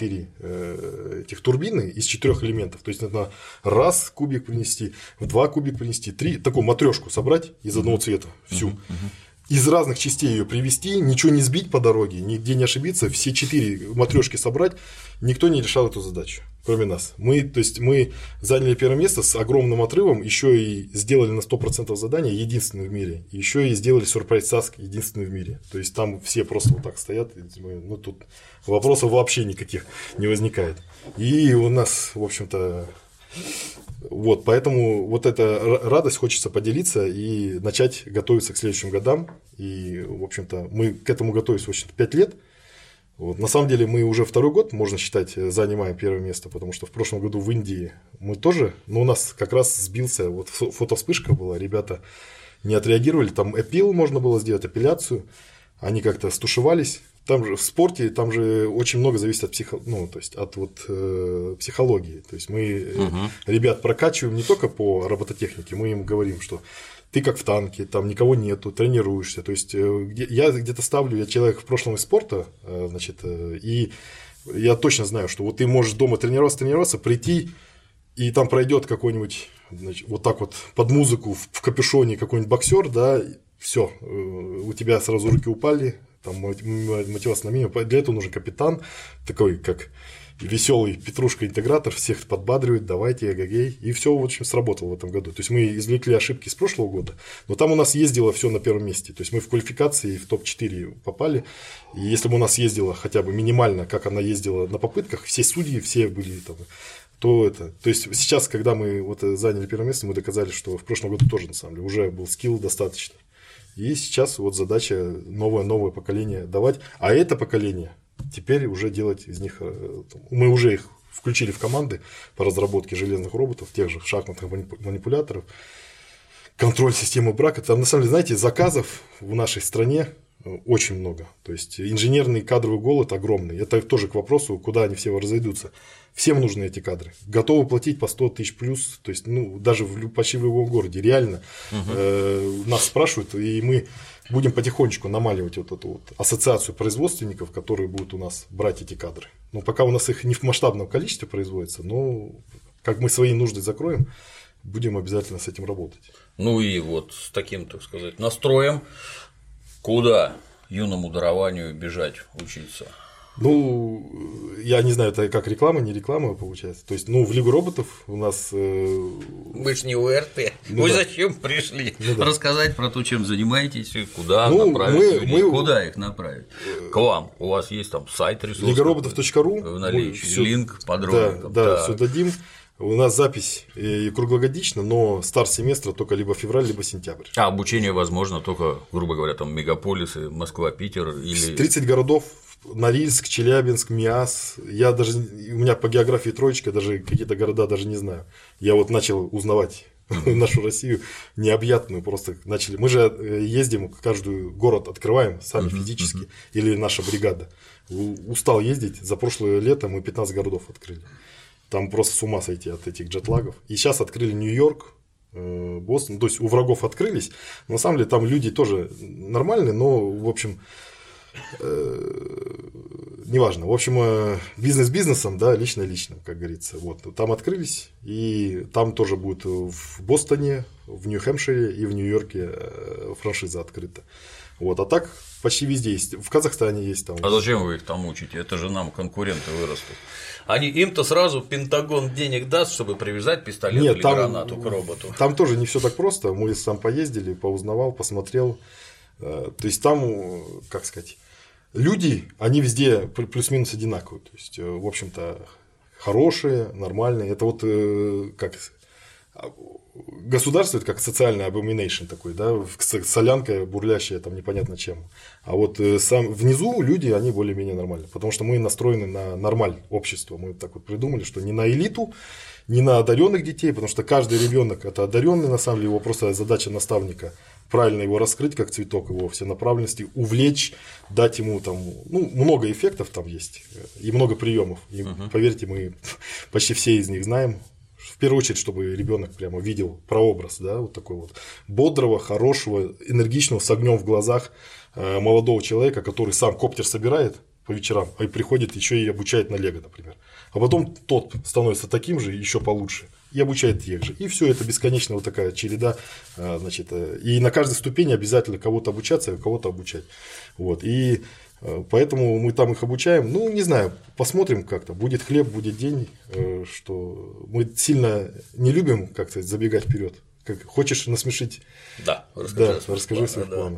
этих турбины из 4 элементов. То есть надо раз кубик принести, в 2 кубик принести, 3, такую матрешку собрать из одного цвета всю. Из разных частей ее привезти, ничего не сбить по дороге, нигде не ошибиться, все 4 матрешки собрать. Никто не решал эту задачу, кроме нас. Мы заняли первое место с огромным отрывом, еще и сделали на 100% задания единственный в мире, еще и сделали Surprise Task единственный в мире. То есть там все просто вот так стоят, ну тут вопросов вообще никаких не возникает. И у нас, в общем-то, вот, поэтому вот эта радость хочется поделиться и начать готовиться к следующим годам. И, в общем-то, мы к этому готовились, в общем-то, 5 лет. Вот. На самом деле мы уже 2-й год, можно считать, занимаем первое место, потому что в прошлом году в Индии мы тоже, но у нас как раз сбился, вот фотовспышка была, ребята не отреагировали, там эпил можно было сделать, апелляцию, они как-то стушевались. Там же в спорте, там же очень много зависит от психологии. То есть мы ребят прокачиваем не только по робототехнике, мы им говорим, что ты как в танке, там никого нету, тренируешься. То есть я где-то ставлю, я человек в прошлом из спорта, значит, и я точно знаю, что вот ты можешь дома тренироваться, прийти, и там пройдет какой-нибудь, значит, вот так вот под музыку в капюшоне какой-нибудь боксер, да, все, у тебя сразу руки упали. Там мотивация на минимум. Для этого нужен капитан, такой как веселый петрушка-интегратор, всех подбадривает, давайте, эгегей. И все, в общем, сработало в этом году. То есть мы извлекли ошибки с прошлого года, но там у нас ездило все на первом месте. То есть мы в квалификации в топ-4 попали. И если бы у нас ездило хотя бы минимально, как она ездила на попытках, все судьи, все были там. То есть сейчас, когда мы вот заняли первое место, мы доказали, что в прошлом году тоже на самом деле уже был скилл достаточный. И сейчас вот задача новое поколение давать. А это поколение теперь уже делать из них... Мы уже их включили в команды по разработке железных роботов, тех же шахматных манипуляторов, контроль системы брака. Там, на самом деле, знаете, заказов в нашей стране очень много. То есть инженерный кадровый голод огромный. Это тоже к вопросу, куда они все разойдутся. Всем нужны эти кадры. Готовы платить по 100 тысяч плюс, то есть, ну, даже почти в любом городе. Реально нас спрашивают, и мы будем потихонечку намаливать вот эту вот ассоциацию производственников, которые будут у нас брать эти кадры. Но пока у нас их не в масштабном количестве производится, но как мы свои нужды закроем, будем обязательно с этим работать. Ну и вот с таким, так сказать, настроем, куда юному дарованию бежать учиться? Ну, я не знаю, это как реклама, не реклама получается. То есть, ну, в Лигу роботов у нас... Вы ж не УРТ. Вы зачем пришли? Рассказать про то, чем занимаетесь, куда направить людей, куда их направить. К вам. У вас есть там сайт, ресурс. Лигароботов.ру. В наличии. Линк подробно. Да, все дадим. У нас запись и круглогодично, но старт семестра только либо февраль, либо сентябрь. А обучение возможно только, грубо говоря, там мегаполисы, Москва, Питер или… 30 городов Норильск, Челябинск, Миас. У меня по географии троечка, даже какие-то города даже не знаю. Я вот начал узнавать нашу Россию необъятную, просто начали. Мы же ездим, каждый город открываем сами физически, или наша бригада. Устал ездить, за прошлое лето мы 15 городов открыли. Там просто с ума сойти от этих джетлагов. И сейчас открыли Нью-Йорк, Бостон, то есть у врагов открылись. На самом деле там люди тоже нормальные, но, в общем, неважно. В общем, бизнес бизнесом, да, лично личным, как говорится. Вот. Там открылись, и там тоже будет в Бостоне, в Нью-Хэмпшире и в Нью-Йорке франшиза открыта. Вот. А так почти везде есть. В Казахстане есть там. А зачем вы их там учите? Это же нам конкуренты вырастут. Им-то сразу Пентагон денег даст, чтобы привязать пистолет или гранату к роботу. Там тоже не все так просто. Мы сам поездили, поузнавал, посмотрел. То есть там, как сказать, люди, они везде плюс-минус одинаковые. То есть, в общем-то, хорошие, нормальные. Это вот как государство, это как социальный abomination такой, да, солянка бурлящая там непонятно чем. А вот внизу люди, они более-менее нормальные, потому что мы настроены на нормаль общество. Мы так вот придумали, что не на элиту, не на одаренных детей, потому что каждый ребенок это одаренный, на самом деле, его просто задача наставника правильно его раскрыть, как цветок, его все направленности, увлечь, дать ему там, много эффектов там есть и много приемов. И, поверьте, мы почти все из них знаем. В первую очередь, чтобы ребенок прямо видел прообраз, да, вот такой вот бодрого, хорошего, энергичного, с огнем в глазах молодого человека, который сам коптер собирает по вечерам, и приходит еще и обучает на лего, например. А потом тот становится таким же, еще получше, и обучает тех же. И все это бесконечно вот такая череда, значит, и на каждой ступени обязательно кого-то обучаться, а кого-то обучать. Вот. И поэтому мы там их обучаем. Не знаю, посмотрим как-то. Будет хлеб, будет день. Что мы сильно не любим как-то забегать вперед. Хочешь насмешить? Да, расскажи свои планы.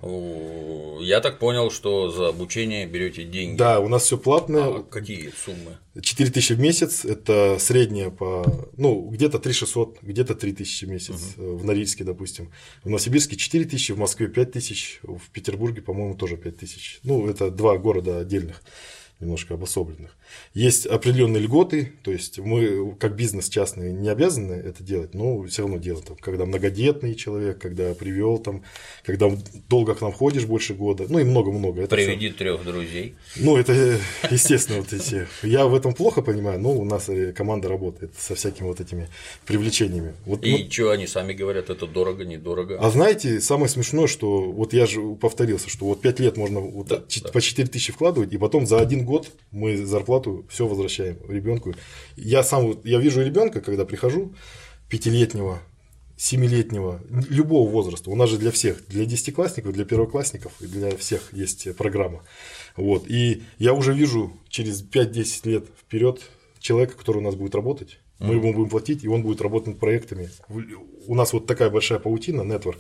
Я так понял, что за обучение берете деньги. Да, у нас все платное. А какие суммы? 4000 в месяц, это средняя по, где-то 3600, где-то 3000 в месяц, в Норильске, допустим. В Новосибирске 4000, в Москве 5000, в Петербурге, по-моему, тоже 5000. Это два города отдельных, немножко обособленных. Есть определенные льготы, то есть мы, как бизнес частный, не обязаны это делать, но все равно делаем. Когда многодетный человек, когда привел, когда долго к нам ходишь, больше года, и много-много. Приведи 3 друзей. Это естественно, вот эти. Я в этом плохо понимаю, но у нас команда работает со всякими вот этими привлечениями. Что они сами говорят, это дорого, недорого? А знаете, самое смешное, что вот я же повторился, что 5 лет можно по 4000 вкладывать, и потом за 1 год мы зарплату все возвращаем ребенку. Я вижу ребенка, когда прихожу, 5-летнего, 7-летнего, любого возраста. У нас же для всех, для 10-классников, для первоклассников и для всех есть программа. Вот. И я уже вижу через 5-10 лет вперед человека, который у нас будет работать. Мы ему будем платить, и он будет работать над проектами. У нас вот такая большая паутина, network,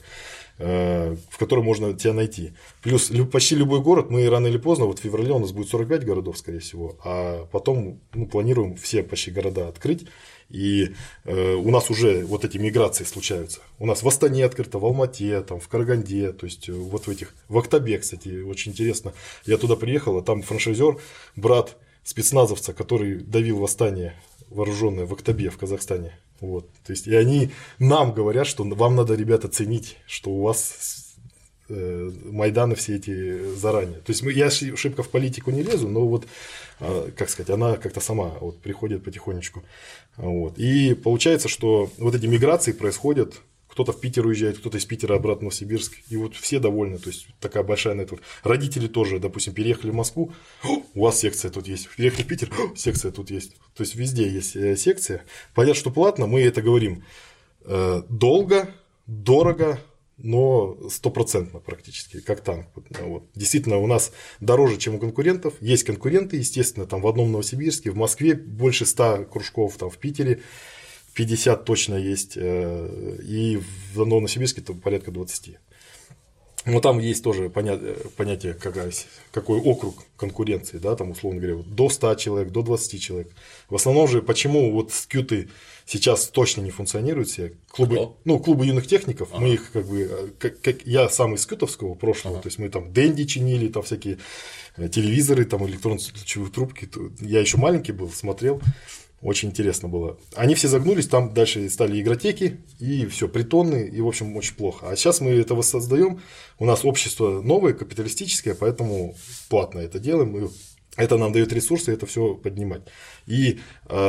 в которой можно тебя найти. Плюс почти любой город, мы рано или поздно, в феврале у нас будет 45 городов, скорее всего, а потом планируем все почти города открыть. И у нас уже вот эти миграции случаются. У нас в Астане открыто, в Алмате, в Караганде, то есть вот в Актобе, кстати, очень интересно. Я туда приехал, а там франшизер, брат спецназовца, который давил восстание вооруженное в Актобе, в Казахстане. Вот. То есть, и они нам говорят, что вам надо, ребята, ценить, что у вас Майданы все эти заранее. То есть я шибко в политику не лезу, но как сказать, она как-то сама приходит потихонечку. Вот. И получается, что вот эти миграции происходят. Кто-то в Питер уезжает, кто-то из Питера обратно в Новосибирск. И все довольны. То есть такая большая нетворк. Родители тоже, допустим, переехали в Москву, у вас секция тут есть. Переехали в Питер, секция тут есть. То есть везде есть секция. Понятно, что платно, мы это говорим долго, дорого, но 100% практически, как танк. Вот. Действительно, у нас дороже, чем у конкурентов. Есть конкуренты, естественно, в одном Новосибирске, в Москве больше 100 кружков, в Питере 50 точно есть, и в Новосибирске порядка 20. Но там есть тоже понятие, какой округ конкуренции, да, там, условно говоря, до 100 человек, до 20 человек. В основном же, почему вот скюты сейчас точно не функционируют все, клубы юных техников, мы их я сам из скютовского прошлого, то есть мы там Дэнди чинили, там всякие телевизоры, там электронно-ключевые трубки, я еще маленький был, смотрел. Очень интересно было. Они все загнулись, там дальше стали игротеки, и все, притоны, и, в общем, очень плохо. А сейчас мы это воссоздаем. У нас общество новое, капиталистическое, поэтому платно это делаем. И это нам дает ресурсы это все поднимать. И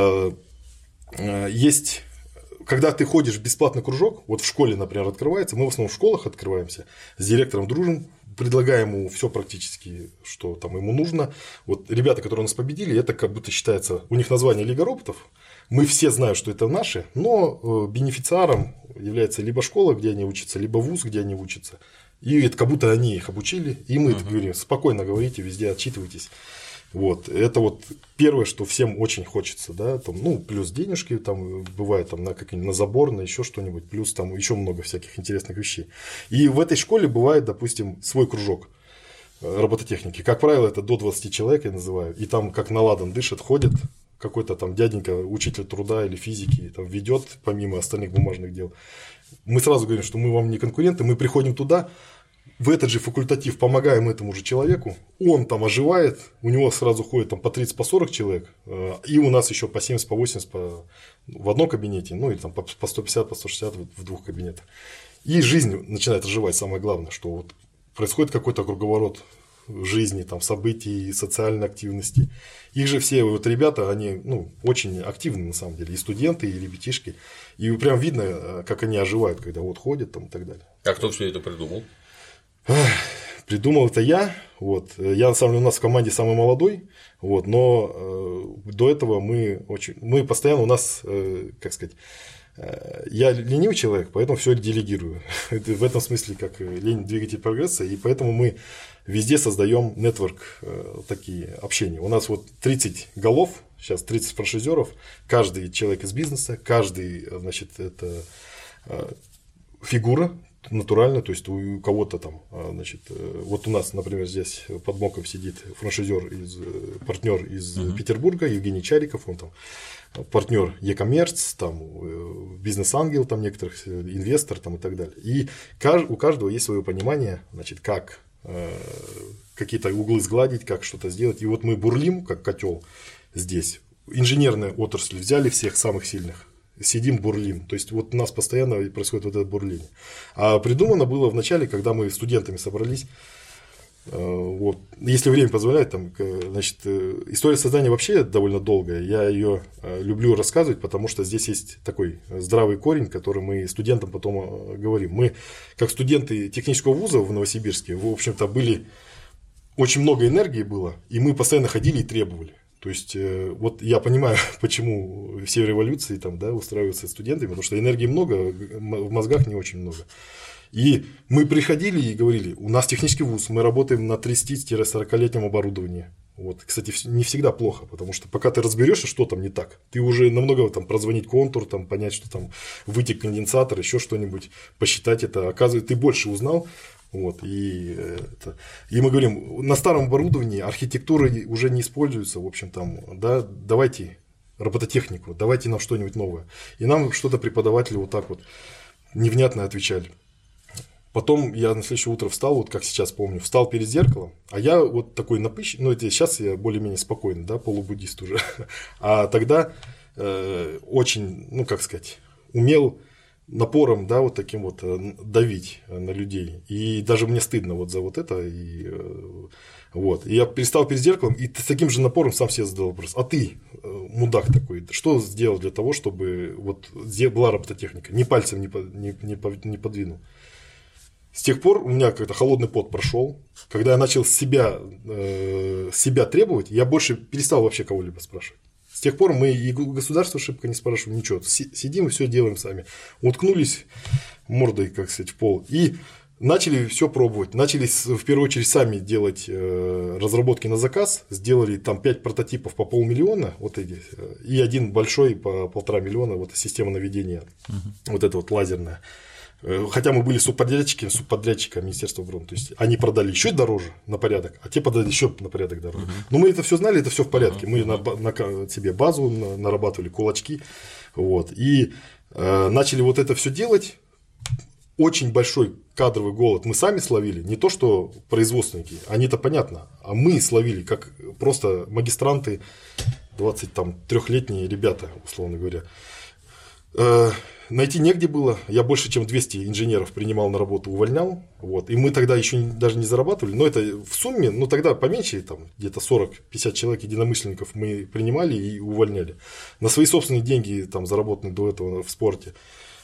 есть, когда ты ходишь в бесплатный кружок, вот в школе, например, открывается, мы в основном в школах открываемся, с директором дружим, предлагаем ему все практически, что там ему нужно. Вот ребята, которые нас победили, это как будто считается, у них название Лига роботов. Мы все знаем, что это наши, но бенефициаром является либо школа, где они учатся, либо вуз, где они учатся. И это как будто они их обучили, и мы говорим, спокойно говорите, везде отчитывайтесь. Вот, это вот первое, что всем очень хочется, да, там, ну, плюс денежки, там, бывает, там, на забор, на еще что-нибудь, плюс там еще много всяких интересных вещей. И в этой школе бывает, допустим, свой кружок робототехники. Как правило, это до 20 человек, я называю, и там как на ладан дышит, ходит какой-то там дяденька, учитель труда или физики, там, ведет помимо остальных бумажных дел. Мы сразу говорим, что мы вам не конкуренты, мы приходим туда, в этот же факультатив помогаем этому же человеку, он там оживает, у него сразу ходит там, по 30, по 40 человек, и у нас еще по 70, по 80 в одном кабинете, ну или там, по 150, по 160 в двух кабинетах. И жизнь начинает оживать, самое главное, что вот происходит какой-то круговорот жизни, там, событий, социальной активности. Их же все вот ребята, они очень активны на самом деле, и студенты, и ребятишки, и прям видно, как они оживают, когда вот ходят там, и так далее. А кто все это придумал? Придумал это я. Вот. Я, на самом деле, у нас в команде самый молодой, вот, но до этого мы постоянно, у нас, как сказать, я ленивый человек, поэтому все делегирую. В этом смысле, как лень двигатель прогресса, и поэтому мы везде создаем нетворк, такие общения. У нас вот 30 голов, сейчас 30 франшизеров, каждый человек из бизнеса, каждый, значит, это фигура натурально, то есть у кого-то там, значит, вот у нас, например, здесь под боком сидит партнер из Петербурга, Евгений Чариков, он там партнер e-commerce, там бизнес-ангел, там некоторых инвестор там, и так далее. И у каждого есть свое понимание, значит, как какие-то углы сгладить, как что-то сделать. И вот мы бурлим, как котел здесь. Инженерная отрасль взяли всех самых сильных. Сидим, бурлим. То есть вот у нас постоянно происходит вот это бурление. А придумано было в начале, когда мы студентами собрались. Вот, если время позволяет, там, значит, история создания вообще довольно долгая. Я ее люблю рассказывать, потому что здесь есть такой здравый корень, который мы студентам потом говорим. Мы, как студенты технического вуза в Новосибирске, в общем-то, очень много энергии было, и мы постоянно ходили и требовали. То есть, вот я понимаю, почему все революции там, да, устраиваются студентами, потому что энергии много, в мозгах не очень много. И мы приходили и говорили, у нас технический вуз, мы работаем на 30-40-летнем оборудовании. Вот, кстати, не всегда плохо, потому что пока ты разберешься, что там не так, ты уже намного там прозвонить контур, там, понять, что там вытек конденсатор, еще что-нибудь, посчитать это. Оказывается, ты больше узнал. Вот, и мы говорим, на старом оборудовании архитектура уже не используется, в общем, там, да, давайте робототехнику, давайте нам что-нибудь новое. И нам что-то преподаватели вот так вот невнятно отвечали. Потом я на следующее утро встал, вот как сейчас помню, встал перед зеркалом, а я вот такой напыщенный, это сейчас я более-менее спокойный, да, полубуддист уже, а тогда очень, как сказать, умел напором, да, вот таким вот давить на людей. И даже мне стыдно вот за вот это. И я перестал перед зеркалом и с таким же напором сам себе задал вопрос. А ты, мудак такой, что сделал для того, чтобы вот была робототехника? Ни пальцем не подвинул. С тех пор у меня как-то холодный пот прошел. Когда я начал себя требовать, я больше перестал вообще кого-либо спрашивать. С тех пор мы и государство шибко не спрашиваем ничего. Сидим и все делаем сами. Уткнулись мордой, как сказать, в пол. И начали все пробовать. Начали в первую очередь сами делать разработки на заказ. Сделали там 5 прототипов по 500 000, вот эти, и один большой по 1,5 миллиона, вот система наведения, вот эта вот лазерная. Хотя мы были субподрядчиками Министерства обороны. То есть они продали еще дороже на порядок, а те продали еще на порядок дороже. Но мы это все знали, это все в порядке. Мы на себе базу нарабатывали, кулачки. Вот. И начали вот это все делать. Очень большой кадровый голод мы сами словили. Не то, что производственники, они-то понятно. А мы словили, как просто магистранты, 23-летние ребята, условно говоря. Найти негде было. Я больше, чем 200 инженеров принимал на работу, увольнял. Вот. И мы тогда еще даже не зарабатывали. Но это в сумме, ну тогда поменьше, там, где-то 40-50 человек единомышленников мы принимали и увольняли. На свои собственные деньги, там, заработанные до этого в спорте,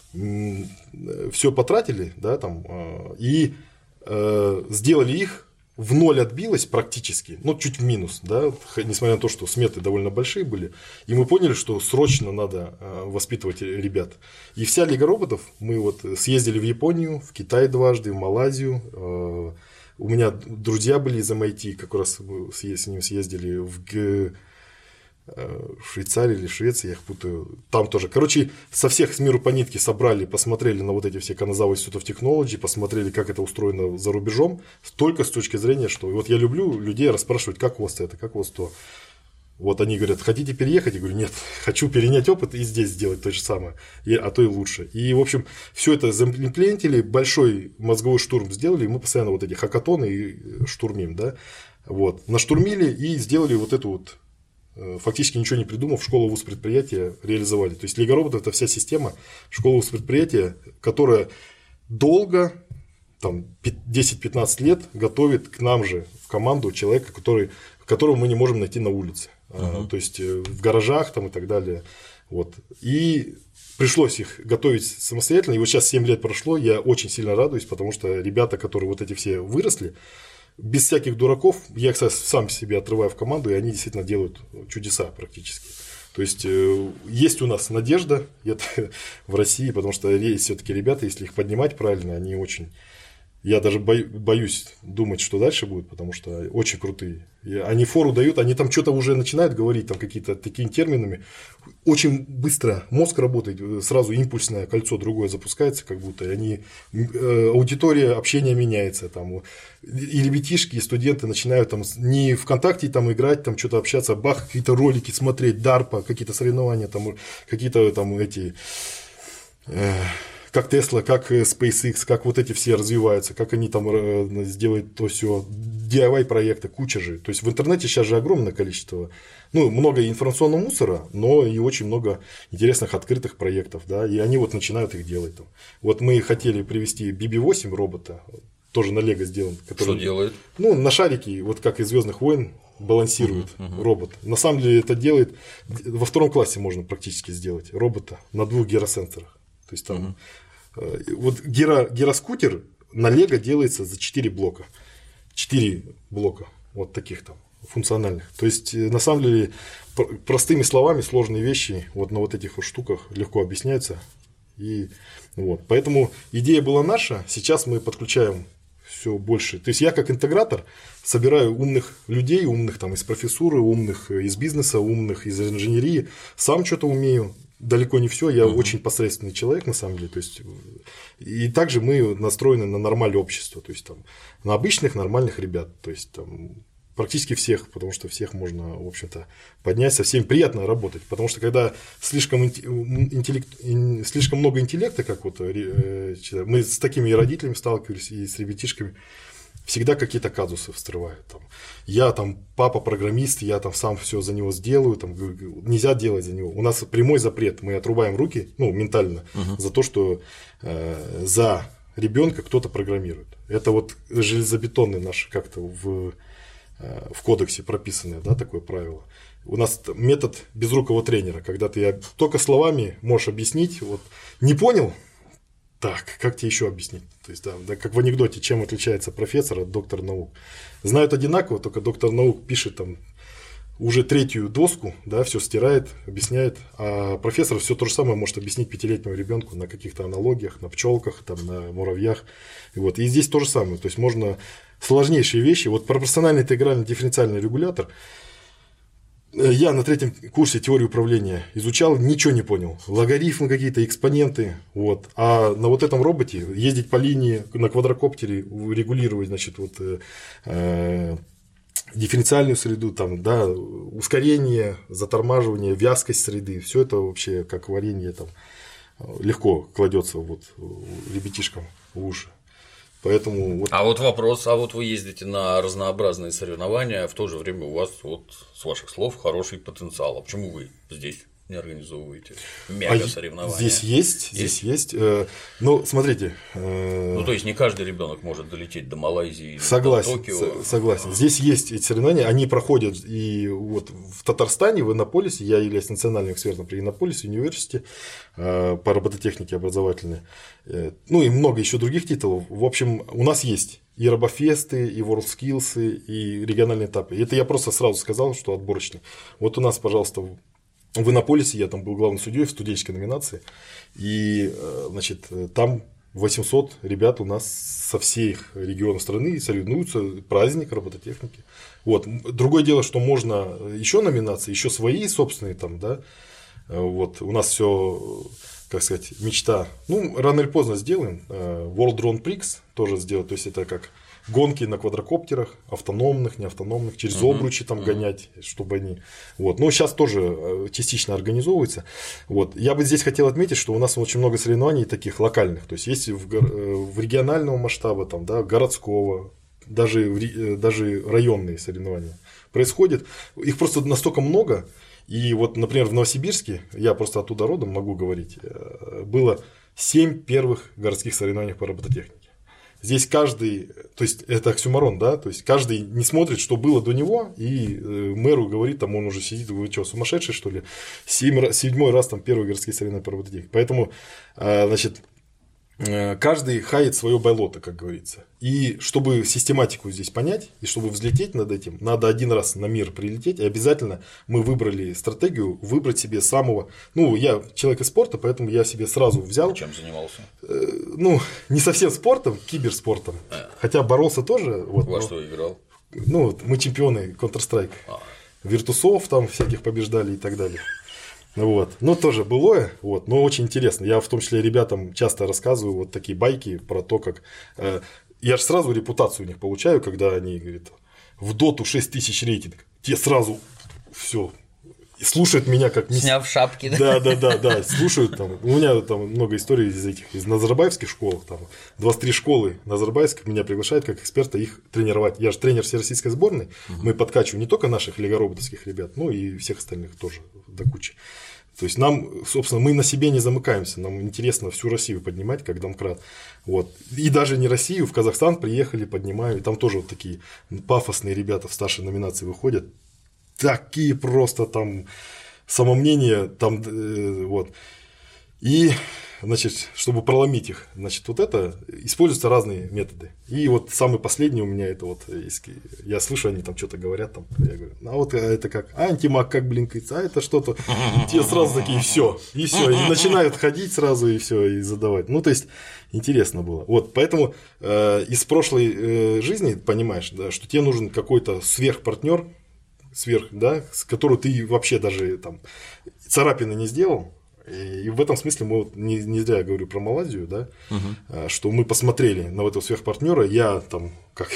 все потратили, да, там, и сделали их. В ноль отбилось практически, ну, чуть в минус, да, несмотря на то, что сметы довольно большие были. И мы поняли, что срочно надо воспитывать ребят. И вся Лига роботов, мы вот съездили в Японию, в Китай дважды, в Малайзию. У меня друзья были из MIT, как раз мы с ним съездили в Швейцарии или Швеции, я их путаю, там тоже. Короче, со всех с миру по нитке собрали, посмотрели на вот эти все Каназава Institute of Technology, посмотрели, как это устроено за рубежом, только с точки зрения, что вот я люблю людей расспрашивать, как у вас это, как у вас то. Вот они говорят, хотите переехать? Я говорю, нет, хочу перенять опыт и здесь сделать то же самое, а то и лучше. И, в общем, все это заимплементили, большой мозговой штурм сделали, и мы постоянно вот эти хакатоны штурмим, да, вот, наштурмили и сделали вот эту вот, фактически ничего не придумав, школу вуз предприятия реализовали. То есть Лига роботов — это вся система школы вуз предприятия, которая долго, там, 10-15 лет готовит к нам же в команду человека, которого мы не можем найти на улице. То есть в гаражах там, и так далее. Вот. И пришлось их готовить самостоятельно. И вот сейчас 7 лет прошло, я очень сильно радуюсь, потому что ребята, которые вот эти все выросли, без всяких дураков, я их сам себе отрываю в команду, и они действительно делают чудеса практически. То есть есть у нас надежда в России, потому что есть все-таки ребята, если их поднимать правильно, они очень. Я даже боюсь думать, что дальше будет, потому что очень крутые. Они фору дают, они там что-то уже начинают говорить, там какие-то такими терминами. Очень быстро мозг работает, сразу импульсное кольцо другое запускается, как будто. И они, аудитория общения меняется. Там, и ребятишки, и студенты начинают там, не ВКонтакте там, играть, там, что-то общаться, бах, какие-то ролики смотреть, DARPA, какие-то соревнования, там, какие-то там эти. Как Tesla, как SpaceX, как вот эти все развиваются, как они там сделают то все, DIY проекты, куча же. То есть в интернете сейчас же огромное количество, ну, много информационного мусора, но и очень много интересных открытых проектов, да, и они вот начинают их делать. Там. Вот мы хотели привести BB-8 робота, тоже на Лего сделан. Который, что делает? Ну, на шарике, вот как из «Звездных войн», балансирует робот. На самом деле это делает, во 2 классе можно практически сделать робота на 2 гиросенсорах. То есть там вот гироскутер на Лего делается за 4 блока. 4 блока вот таких там функциональных. То есть на самом деле простыми словами сложные вещи вот на вот этих вот штуках легко объясняются. И вот. Поэтому идея была наша. Сейчас мы подключаем все больше. То есть я как интегратор собираю умных людей, умных там из профессуры, умных из бизнеса, умных из инженерии. Сам что-то умею. Далеко не все, я очень посредственный человек, на самом деле. То есть, и также мы настроены на нормальное общество, то есть там, на обычных нормальных ребят. То есть там, практически всех, потому что всех можно, в общем-то, поднять, со всеми приятно работать. Потому что когда слишком много интеллекта, как вот мы с такими и родителями сталкивались, и с ребятишками, всегда какие-то казусы встревают. Там. Я там папа программист, я там сам все за него сделаю, там, нельзя делать за него. У нас прямой запрет, мы отрубаем руки, ну, ментально, за то, что за ребенка кто-то программирует. Это вот железобетонный наш как-то в кодексе прописанное, да, такое правило. У нас метод безрукого тренера, когда ты только словами можешь объяснить, вот, не понял. Так, как тебе еще объяснить? То есть, да, как в анекдоте, чем отличается профессор от доктора наук. Знают одинаково, только доктор наук пишет там уже 3-ю доску, да, все стирает, объясняет, а профессор все то же самое может объяснить 5-летнему ребенку на каких-то аналогиях, на пчелках, там, на муравьях. И, вот, и здесь то же самое. То есть можно сложнейшие вещи. Вот пропорциональный интегральный дифференциальный регулятор. Я на 3-м курсе теории управления изучал, ничего не понял. Логарифмы какие-то, экспоненты. Вот. А на вот этом роботе ездить по линии на квадрокоптере, регулировать, значит, вот, дифференциальную среду, там, да, ускорение, затормаживание, вязкость среды, все это вообще как варенье там легко кладется вот ребятишкам в уши. Поэтому вот... А вот вопрос, а вот вы ездите на разнообразные соревнования, а в то же время у вас, вот, с ваших слов, хороший потенциал. А почему вы здесь не организовываете мега-соревнования? Здесь есть. Ну, смотрите. Ну, то есть не каждый ребенок может долететь до Малайзии, согласен, до Токио. Согласен. Здесь есть эти соревнования, они проходят и вот в Татарстане, в Иннополисе, я являюсь национальным экспертом при Иннополисе университете по робототехнике образовательной. Ну и много еще других титулов. В общем, у нас есть и робофесты, и WorldSkills, и региональные этапы. Это я просто сразу сказал, что отборочно. Вот у нас, пожалуйста, в Иннополисе я там был главным судьей в студенческой номинации, и, значит, там 800 ребят у нас со всех регионов страны соревнуются, праздник робототехники. Вот. Другое дело, что можно еще номинации, еще свои собственные там, да. Вот. У нас все, как сказать, мечта. Ну, рано или поздно сделаем. World Drone Prix тоже сделать. То есть это как гонки на квадрокоптерах, автономных, неавтономных, через обручи там гонять, чтобы они. Вот. Но сейчас тоже частично организовывается. Вот. Я бы здесь хотел отметить, что у нас очень много соревнований таких локальных. То есть есть в регионального масштаба, там, да, городского, даже районные соревнования происходят. Их просто настолько много. И вот, например, в Новосибирске, я просто оттуда родом могу говорить, было 7 первых городских соревнований по робототехнике. Здесь каждый, то есть это оксюморон, да, то есть каждый не смотрит, что было до него, и мэру говорит, там он уже сидит, говорит, что, сумасшедший, что ли, 7-й раз там первые городские соревнования по робототехнике. Поэтому, значит, каждый хает свое болото, как говорится. И чтобы систематику здесь понять, и чтобы взлететь над этим, надо один раз на мир прилететь, и обязательно мы выбрали стратегию, выбрать себе самого, ну, я человек из спорта, поэтому я себе сразу взял. Чем занимался? Ну, не совсем спортом, киберспортом, хотя боролся тоже. Вот, во что играл? Ну, мы чемпионы Counter-Strike, Виртусов там всяких побеждали и так далее. Вот. Ну, тоже былое, вот, но очень интересно. Я в том числе ребятам часто рассказываю вот такие байки про то, как. Я же сразу репутацию у них получаю, когда они говорят, в доту 6000 рейтинг, те сразу все. И слушают меня как сняв шапки, да? Да, слушают там. У меня там много историй из назарбаевских школ, там 23 школы назарбаевских меня приглашают как эксперта их тренировать. Я же тренер всероссийской сборной, мы подкачиваем не только наших лего-роботовских ребят, но и всех остальных тоже до кучи. То есть нам, собственно, мы на себе не замыкаемся, нам интересно всю Россию поднимать, как домкрат. Вот. И даже не Россию, в Казахстан приехали, поднимаю, и там тоже вот такие пафосные ребята в старшей номинации выходят. Такие просто там самомнения, там вот. И, значит, чтобы проломить их, значит, вот это используются разные методы. И вот самый последний у меня это вот, я слышу, они там что-то говорят, там, я говорю, а вот это как антимаг, как блинкается, а это что-то, те сразу такие, все, и начинают ходить сразу, и все, и задавать. Ну, то есть, интересно было. Вот, поэтому из прошлой жизни понимаешь, да, что тебе нужен какой-то сверхпартнер, да, с которым ты вообще даже там царапины не сделал. И в этом смысле мы вот не зря говорю про Малайзию, да, что мы посмотрели на этого сверхпартнера, я там как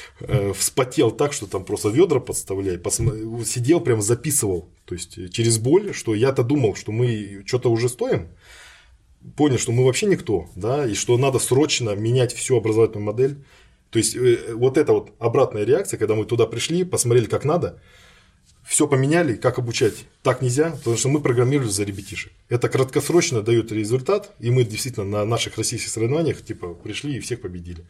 вспотел так, что там просто ведра подставляй, сидел прям записывал, то есть через боль, что я-то думал, что мы что-то уже стоим, понял, что мы вообще никто, да, и что надо срочно менять всю образовательную модель. То есть вот эта вот обратная реакция, когда мы туда пришли, посмотрели, как надо, все поменяли, как обучать, так нельзя, потому что мы программировали за ребятишек. Это краткосрочно дает результат, и мы действительно на наших российских соревнованиях типа пришли и всех победили.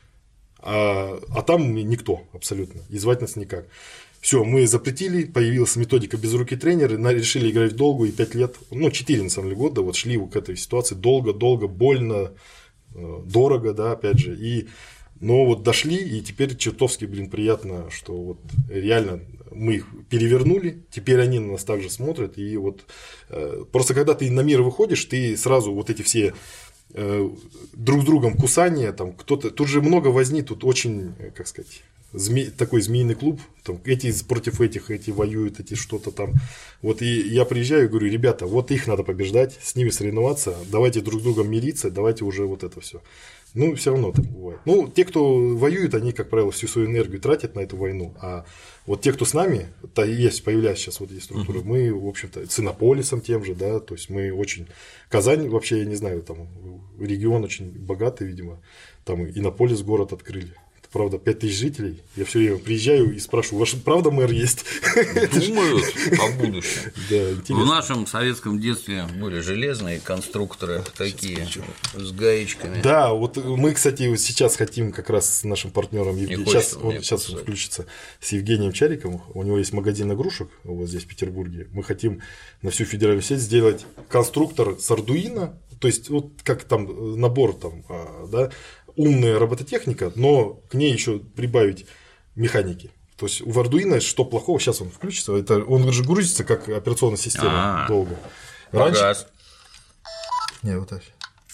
А там никто абсолютно, и звать нас никак. Все, мы запретили, появилась методика без руки тренера, решили играть в долгую, и 5 лет, ну 4 на самом деле года, вот шли к этой ситуации долго, больно, дорого, да, опять же, но вот дошли, и теперь чертовски, приятно, что вот реально мы их перевернули, теперь они на нас также смотрят, и вот просто когда ты на мир выходишь, ты сразу вот эти все друг с другом кусания, там кто-то, тут же много возни, тут очень, как сказать, такой змеиный клуб, там, эти против этих, эти воюют, эти что-то там. Вот и я приезжаю и говорю, ребята, вот их надо побеждать, с ними соревноваться, давайте друг с другом мириться, давайте уже вот это все. Ну, все равно так бывает. Ну, те, кто воюет, они, как правило, всю свою энергию тратят на эту войну. А вот те, кто с нами, то есть, появляются сейчас вот эти структуры, мы, в общем-то, с Иннополисом тем же, да, то есть мы очень. Казань, вообще, я не знаю, там регион очень богатый, видимо. Там Иннополис город открыли. Правда, 5000 жителей. Я все время приезжаю и спрашиваю, ваш правда мэр есть? Думают о будущем. Да, в нашем советском детстве были железные конструкторы такие с гаечками. Да, вот мы, кстати, вот сейчас хотим как раз с нашим партнером Евгением. Сейчас он включится с Евгением Чариком. У него есть магазин игрушек вот здесь, в Петербурге. Мы хотим на всю федеральную сеть сделать конструктор с Arduino. То есть, вот как там набор там, да, умная робототехника, но к ней еще прибавить механики. То есть у Arduino что плохого, сейчас он включится, это, он же грузится как операционная система долго. Раньше. Не, вот так.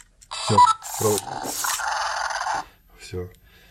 Все.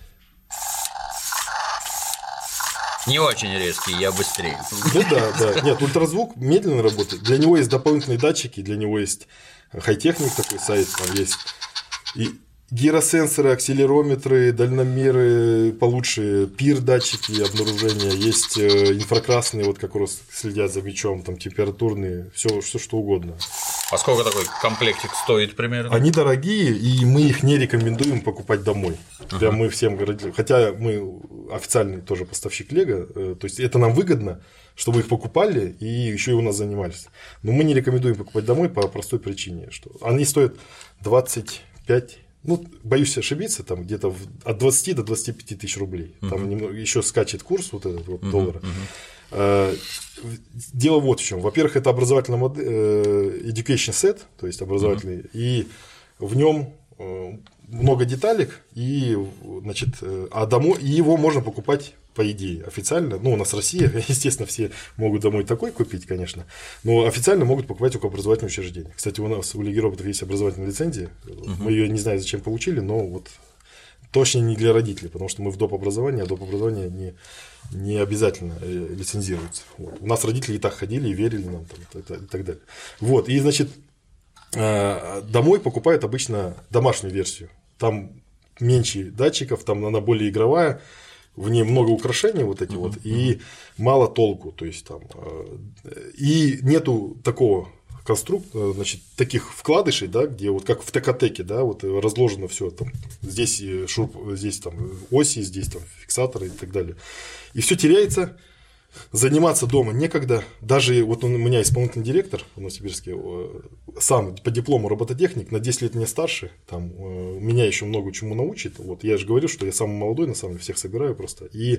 Не очень резкий, я быстрее. Ну да. Нет, ультразвук медленно работает. Для него есть дополнительные датчики, для него есть хай-техник такой сайт, там есть. И гиросенсоры, акселерометры, дальномеры получше, пир-датчики обнаружения, есть инфракрасные, вот как раз следят за мячом, там температурные, все что угодно. А сколько такой комплектик стоит примерно? Они дорогие, и мы их не рекомендуем покупать домой. Прям мы всем говорили, хотя мы официальный тоже поставщик Лего, то есть это нам выгодно, чтобы их покупали и еще и у нас занимались. Но мы не рекомендуем покупать домой по простой причине, что они стоят 25. Ну, боюсь ошибиться, там где-то от 20 до 25 тысяч рублей. Там немного, еще скачет курс вот этот вот доллара. Дело вот в чем. Во-первых, это образовательный education set, то есть образовательный, и в нем много деталек, и, значит, домой, и его можно покупать по идее официально. Ну, у нас Россия, естественно, все могут домой такой купить, конечно, но официально могут покупать только образовательные учреждения. Кстати, у нас у Лиги роботов есть образовательная лицензия, мы ее не знаю, зачем получили, но вот точно не для родителей, потому что мы в доп. Образовании, а доп. Образование не обязательно лицензируется. Вот. У нас родители и так ходили и верили нам там, и так далее. Вот, и, значит, домой покупают обычно домашнюю версию. Там меньше датчиков, там она более игровая, в ней много украшений вот эти вот, и мало толку, то есть там, и нету такого конструктора, значит, таких вкладышей, да, где вот как в Текатеке, да, вот разложено все там, здесь здесь там оси, здесь там фиксаторы и так далее, и все теряется. Заниматься дома некогда. Даже вот у меня исполнительный директор в Новосибирске, сам по диплому робототехник, на 10 лет меня старше, там, меня еще много чему научит. Вот, я же говорю, что я самый молодой, на самом деле, всех собираю просто. И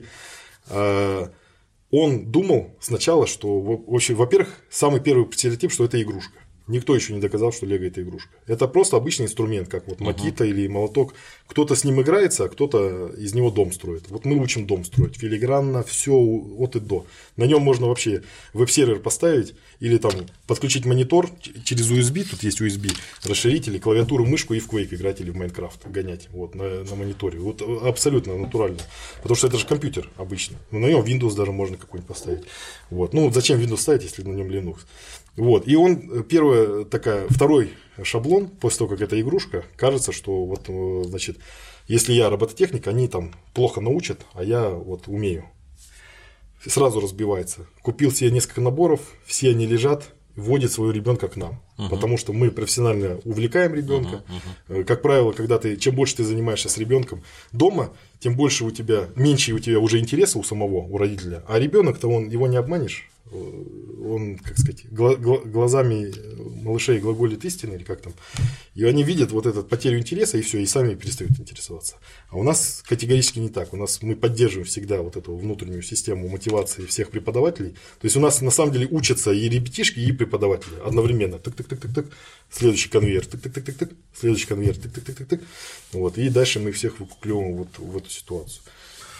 он думал сначала, что, во-первых, самый первый стереотип, что это игрушка. Никто еще не доказал, что Лего – это игрушка. Это просто обычный инструмент, как вот макита или молоток. Кто-то с ним играется, а кто-то из него дом строит. Вот мы учим дом строить. Филигранно, все от и до. На нем можно вообще веб-сервер поставить или там подключить монитор через USB. Тут есть USB расширители, клавиатуру, мышку и в Quake играть или в Minecraft гонять вот, на мониторе. Вот абсолютно натурально. Потому что это же компьютер обычно. Но на нем Windows даже можно какой-нибудь поставить. Вот. Ну, зачем Windows ставить, если на нем Linux? Вот. И он второй шаблон, после того, как это игрушка, кажется, что вот, значит, если я робототехник, они там плохо научат, а я вот умею. Сразу разбивается. Купил себе несколько наборов, все они лежат, вводит своего ребенка к нам. Потому что мы профессионально увлекаем ребенка. Как правило, чем больше ты занимаешься с ребенком дома, тем больше меньше у тебя уже интереса у самого, у родителя. А ребенок-то его не обманешь. Он, как сказать, глазами малышей глаголит истины, или как там, и они видят вот эту потерю интереса, и все, и сами перестают интересоваться. А у нас категорически не так. Мы поддерживаем всегда вот эту внутреннюю систему мотивации всех преподавателей. То есть у нас на самом деле учатся и ребятишки, и преподаватели одновременно. Тык-тык-тык-тык-тык, следующий конвейер, тык-тык-тык-тык, следующий конвейер, тык-тык-тык-тык. Вот, и дальше мы всех выкуклевываем вот в эту ситуацию.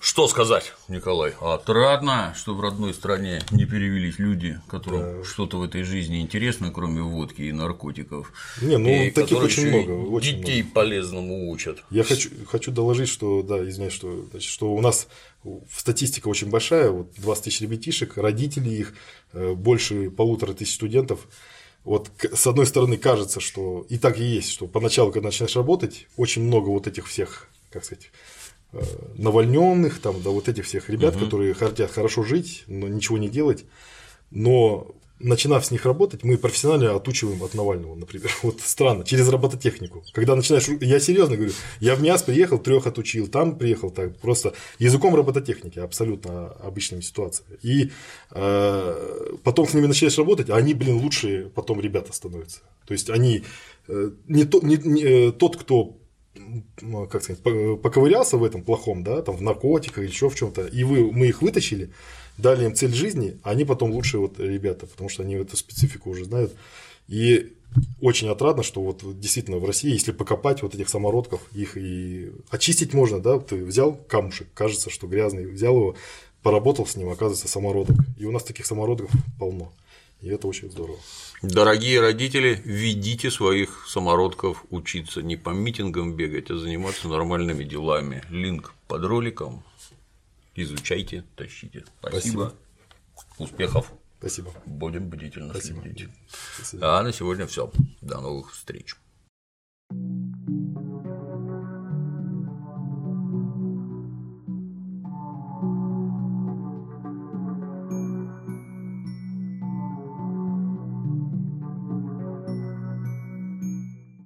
Что сказать, Николай? Отрадно, что в родной стране не перевелись люди, которым что-то в этой жизни интересно, кроме водки и наркотиков. Не, ну и таких очень много. Детей полезному учат. Я хочу доложить, что, да, извиняюсь, что у нас статистика очень большая, вот 20 тысяч ребятишек, родители их, больше 1500 студентов. Вот с одной стороны кажется, что и так и есть, что поначалу, когда начинаешь работать, очень много вот этих всех, как сказать, навальненных, там, да, вот этих всех ребят, которые хотят хорошо жить, но ничего не делать, но начинав с них работать, мы профессионально отучиваем от Навального, например. Вот странно, через робототехнику. Когда начинаешь, я серьезно говорю, я в МИАС приехал, 3 отучил, там приехал, так, просто языком робототехники, абсолютно обычными ситуациями. И потом с ними начинаешь работать, а они, лучшие потом ребята становятся. То есть они не тот, кто, как сказать, поковырялся в этом плохом, да, там в наркотиках или еще в чем-то, и мы их вытащили, дали им цель жизни, они потом лучшие вот ребята, потому что они эту специфику уже знают. И очень отрадно, что вот действительно в России, если покопать вот этих самородков, их и очистить можно, да, ты взял камушек, кажется, что грязный, взял его, поработал с ним, оказывается самородок. И у нас таких самородков полно. И это очень здорово. Дорогие родители, ведите своих самородков учиться, не по митингам бегать, а заниматься нормальными делами. Линк под роликом. Изучайте, тащите. Спасибо. Успехов. Спасибо. Будем бдительно следить. Спасибо. А на сегодня все. До новых встреч.